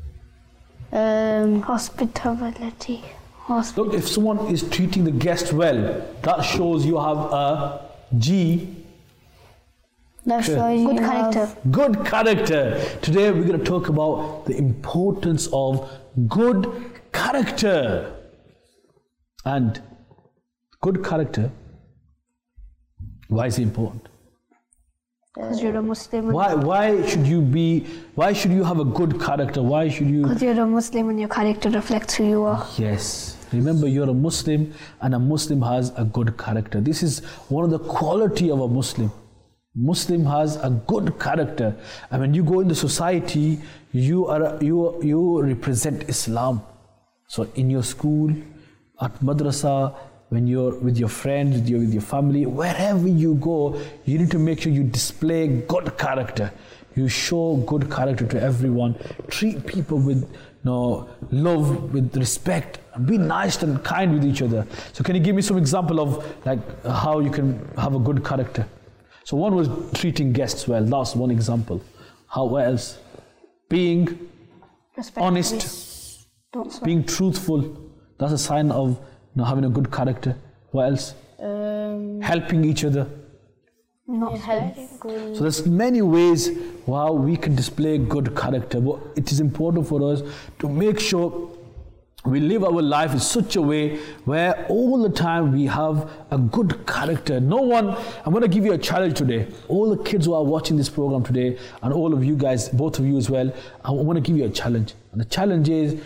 [SPEAKER 3] Hospitality.
[SPEAKER 2] Look, if someone is treating the guest well, that shows you have a G.
[SPEAKER 4] That shows you
[SPEAKER 3] Good
[SPEAKER 4] have
[SPEAKER 3] character.
[SPEAKER 2] Good character. Today we're going to talk about the importance of good character. And good character, why is it important?
[SPEAKER 3] Because you're a Muslim.
[SPEAKER 2] Why should you have a good character? Why should you?
[SPEAKER 3] Because you're a Muslim and your character reflects who you are.
[SPEAKER 2] Yes. Remember, you're a Muslim and a Muslim has a good character. This is one of the quality of a Muslim. Muslim has a good character. And when you go in the society, you represent Islam. So in your school, at madrasa, when you're with your friends, with your family, wherever you go, you need to make sure you display good character. You show good character to everyone. Treat people with love, with respect. Be nice and kind with each other. So can you give me some example of like how you can have a good character? So one was treating guests well. That's one example. What else? Being honest.
[SPEAKER 3] Don't swear.
[SPEAKER 2] Being truthful. That's a sign of having a good character. What else? Helping each other.
[SPEAKER 3] Not swearing.
[SPEAKER 2] So there's many ways how we can display good character. But it is important for us to make sure we live our life in such a way where all the time we have a good character. I'm going to give you a challenge today. All the kids who are watching this program today, and all of you guys, both of you as well, I want to give you a challenge. And the challenge is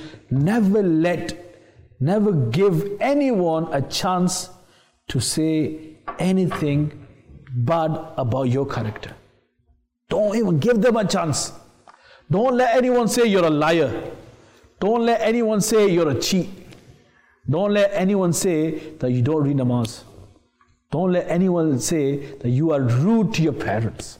[SPEAKER 2] never give anyone a chance to say anything bad about your character. Don't even give them a chance. Don't let anyone say you're a liar. Don't let anyone say you're a cheat. Don't let anyone say that you don't read namaz. Don't let anyone say that you are rude to your parents.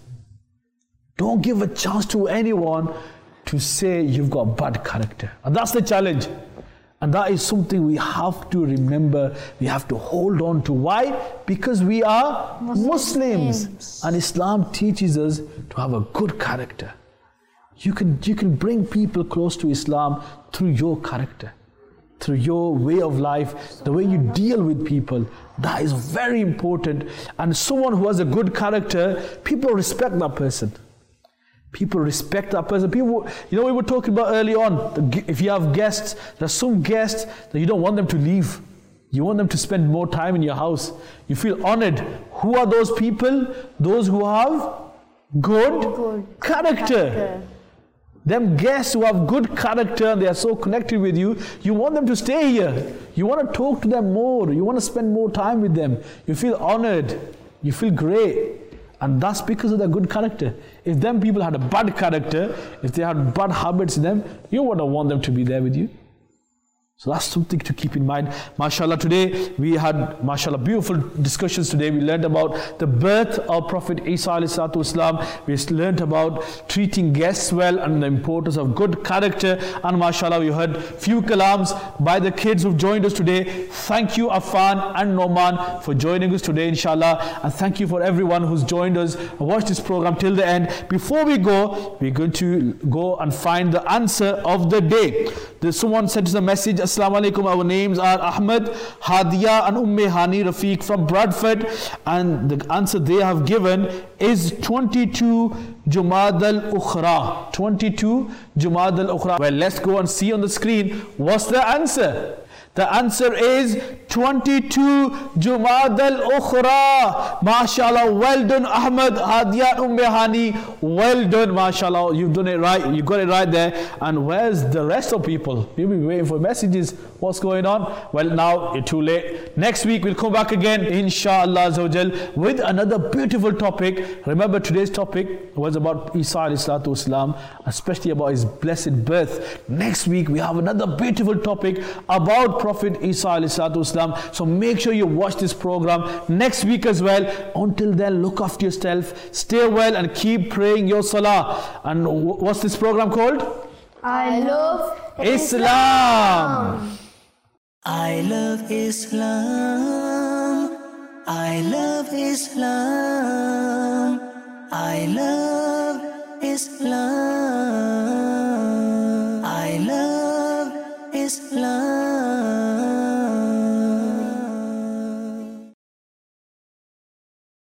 [SPEAKER 2] Don't give a chance to anyone to say you've got bad character. And that's the challenge. And that is something we have to remember, we have to hold on to. Why? Because we are Muslims. And Islam teaches us to have a good character. You can bring people close to Islam through your character, through your way of life, the way you deal with people. That is very important. And someone who has a good character, people respect that person. People respect that person. People, we were talking about early on, if you have guests, there's some guests that you don't want them to leave. You want them to spend more time in your house. You feel honored. Who are those people? Those who have good character. Them guests who have good character and they are so connected with you, you want them to stay here. You want to talk to them more. You want to spend more time with them. You feel honored. You feel great. And that's because of their good character. If them people had a bad character, if they had bad habits in them, you wouldn't want them to be there with you. So that's something to keep in mind. MashaAllah, today we had, MashaAllah, beautiful discussions today. We learned about the birth of Prophet Isa alayhi salatu. We learned about treating guests well and the importance of good character. And MashaAllah, we heard few kalams by the kids who've joined us today. Thank you, Afan and Noman, for joining us today, inshallah. And thank you for everyone who's joined us and watched this program till the end. Before we go, we're going to go and find the answer of the day. Someone sent us a message. Assalamu alaikum. Our names are Ahmed, Hadia and Hani Rafiq from Bradford, and the answer they have given is 22 Jumad al-Ukhra. 22 Jumad al-Ukhra. Well, let's go and see on the screen what's the answer. The answer is 22 Jumad al-Ukhra. MashaAllah, well done Ahmed, Hadia, Hani. Well done, MashaAllah. You've done it right. You got it right there. And where's the rest of people? You'll be waiting for messages. What's going on? Well, now you're too late. Next week we'll come back again, inshallah Zawjal, with another beautiful topic. Remember, today's topic was about Isa alayhi salatu wasalam, especially about his blessed birth. Next week we have another beautiful topic about Prophet Isa alayhi salatu wasalam. So make sure you watch this program next week as well. Until then, look after yourself, stay well and keep praying your salah. And what's this program called?
[SPEAKER 4] I love
[SPEAKER 2] Islam.
[SPEAKER 1] I love Islam. I love Islam. I love Islam. I love Islam.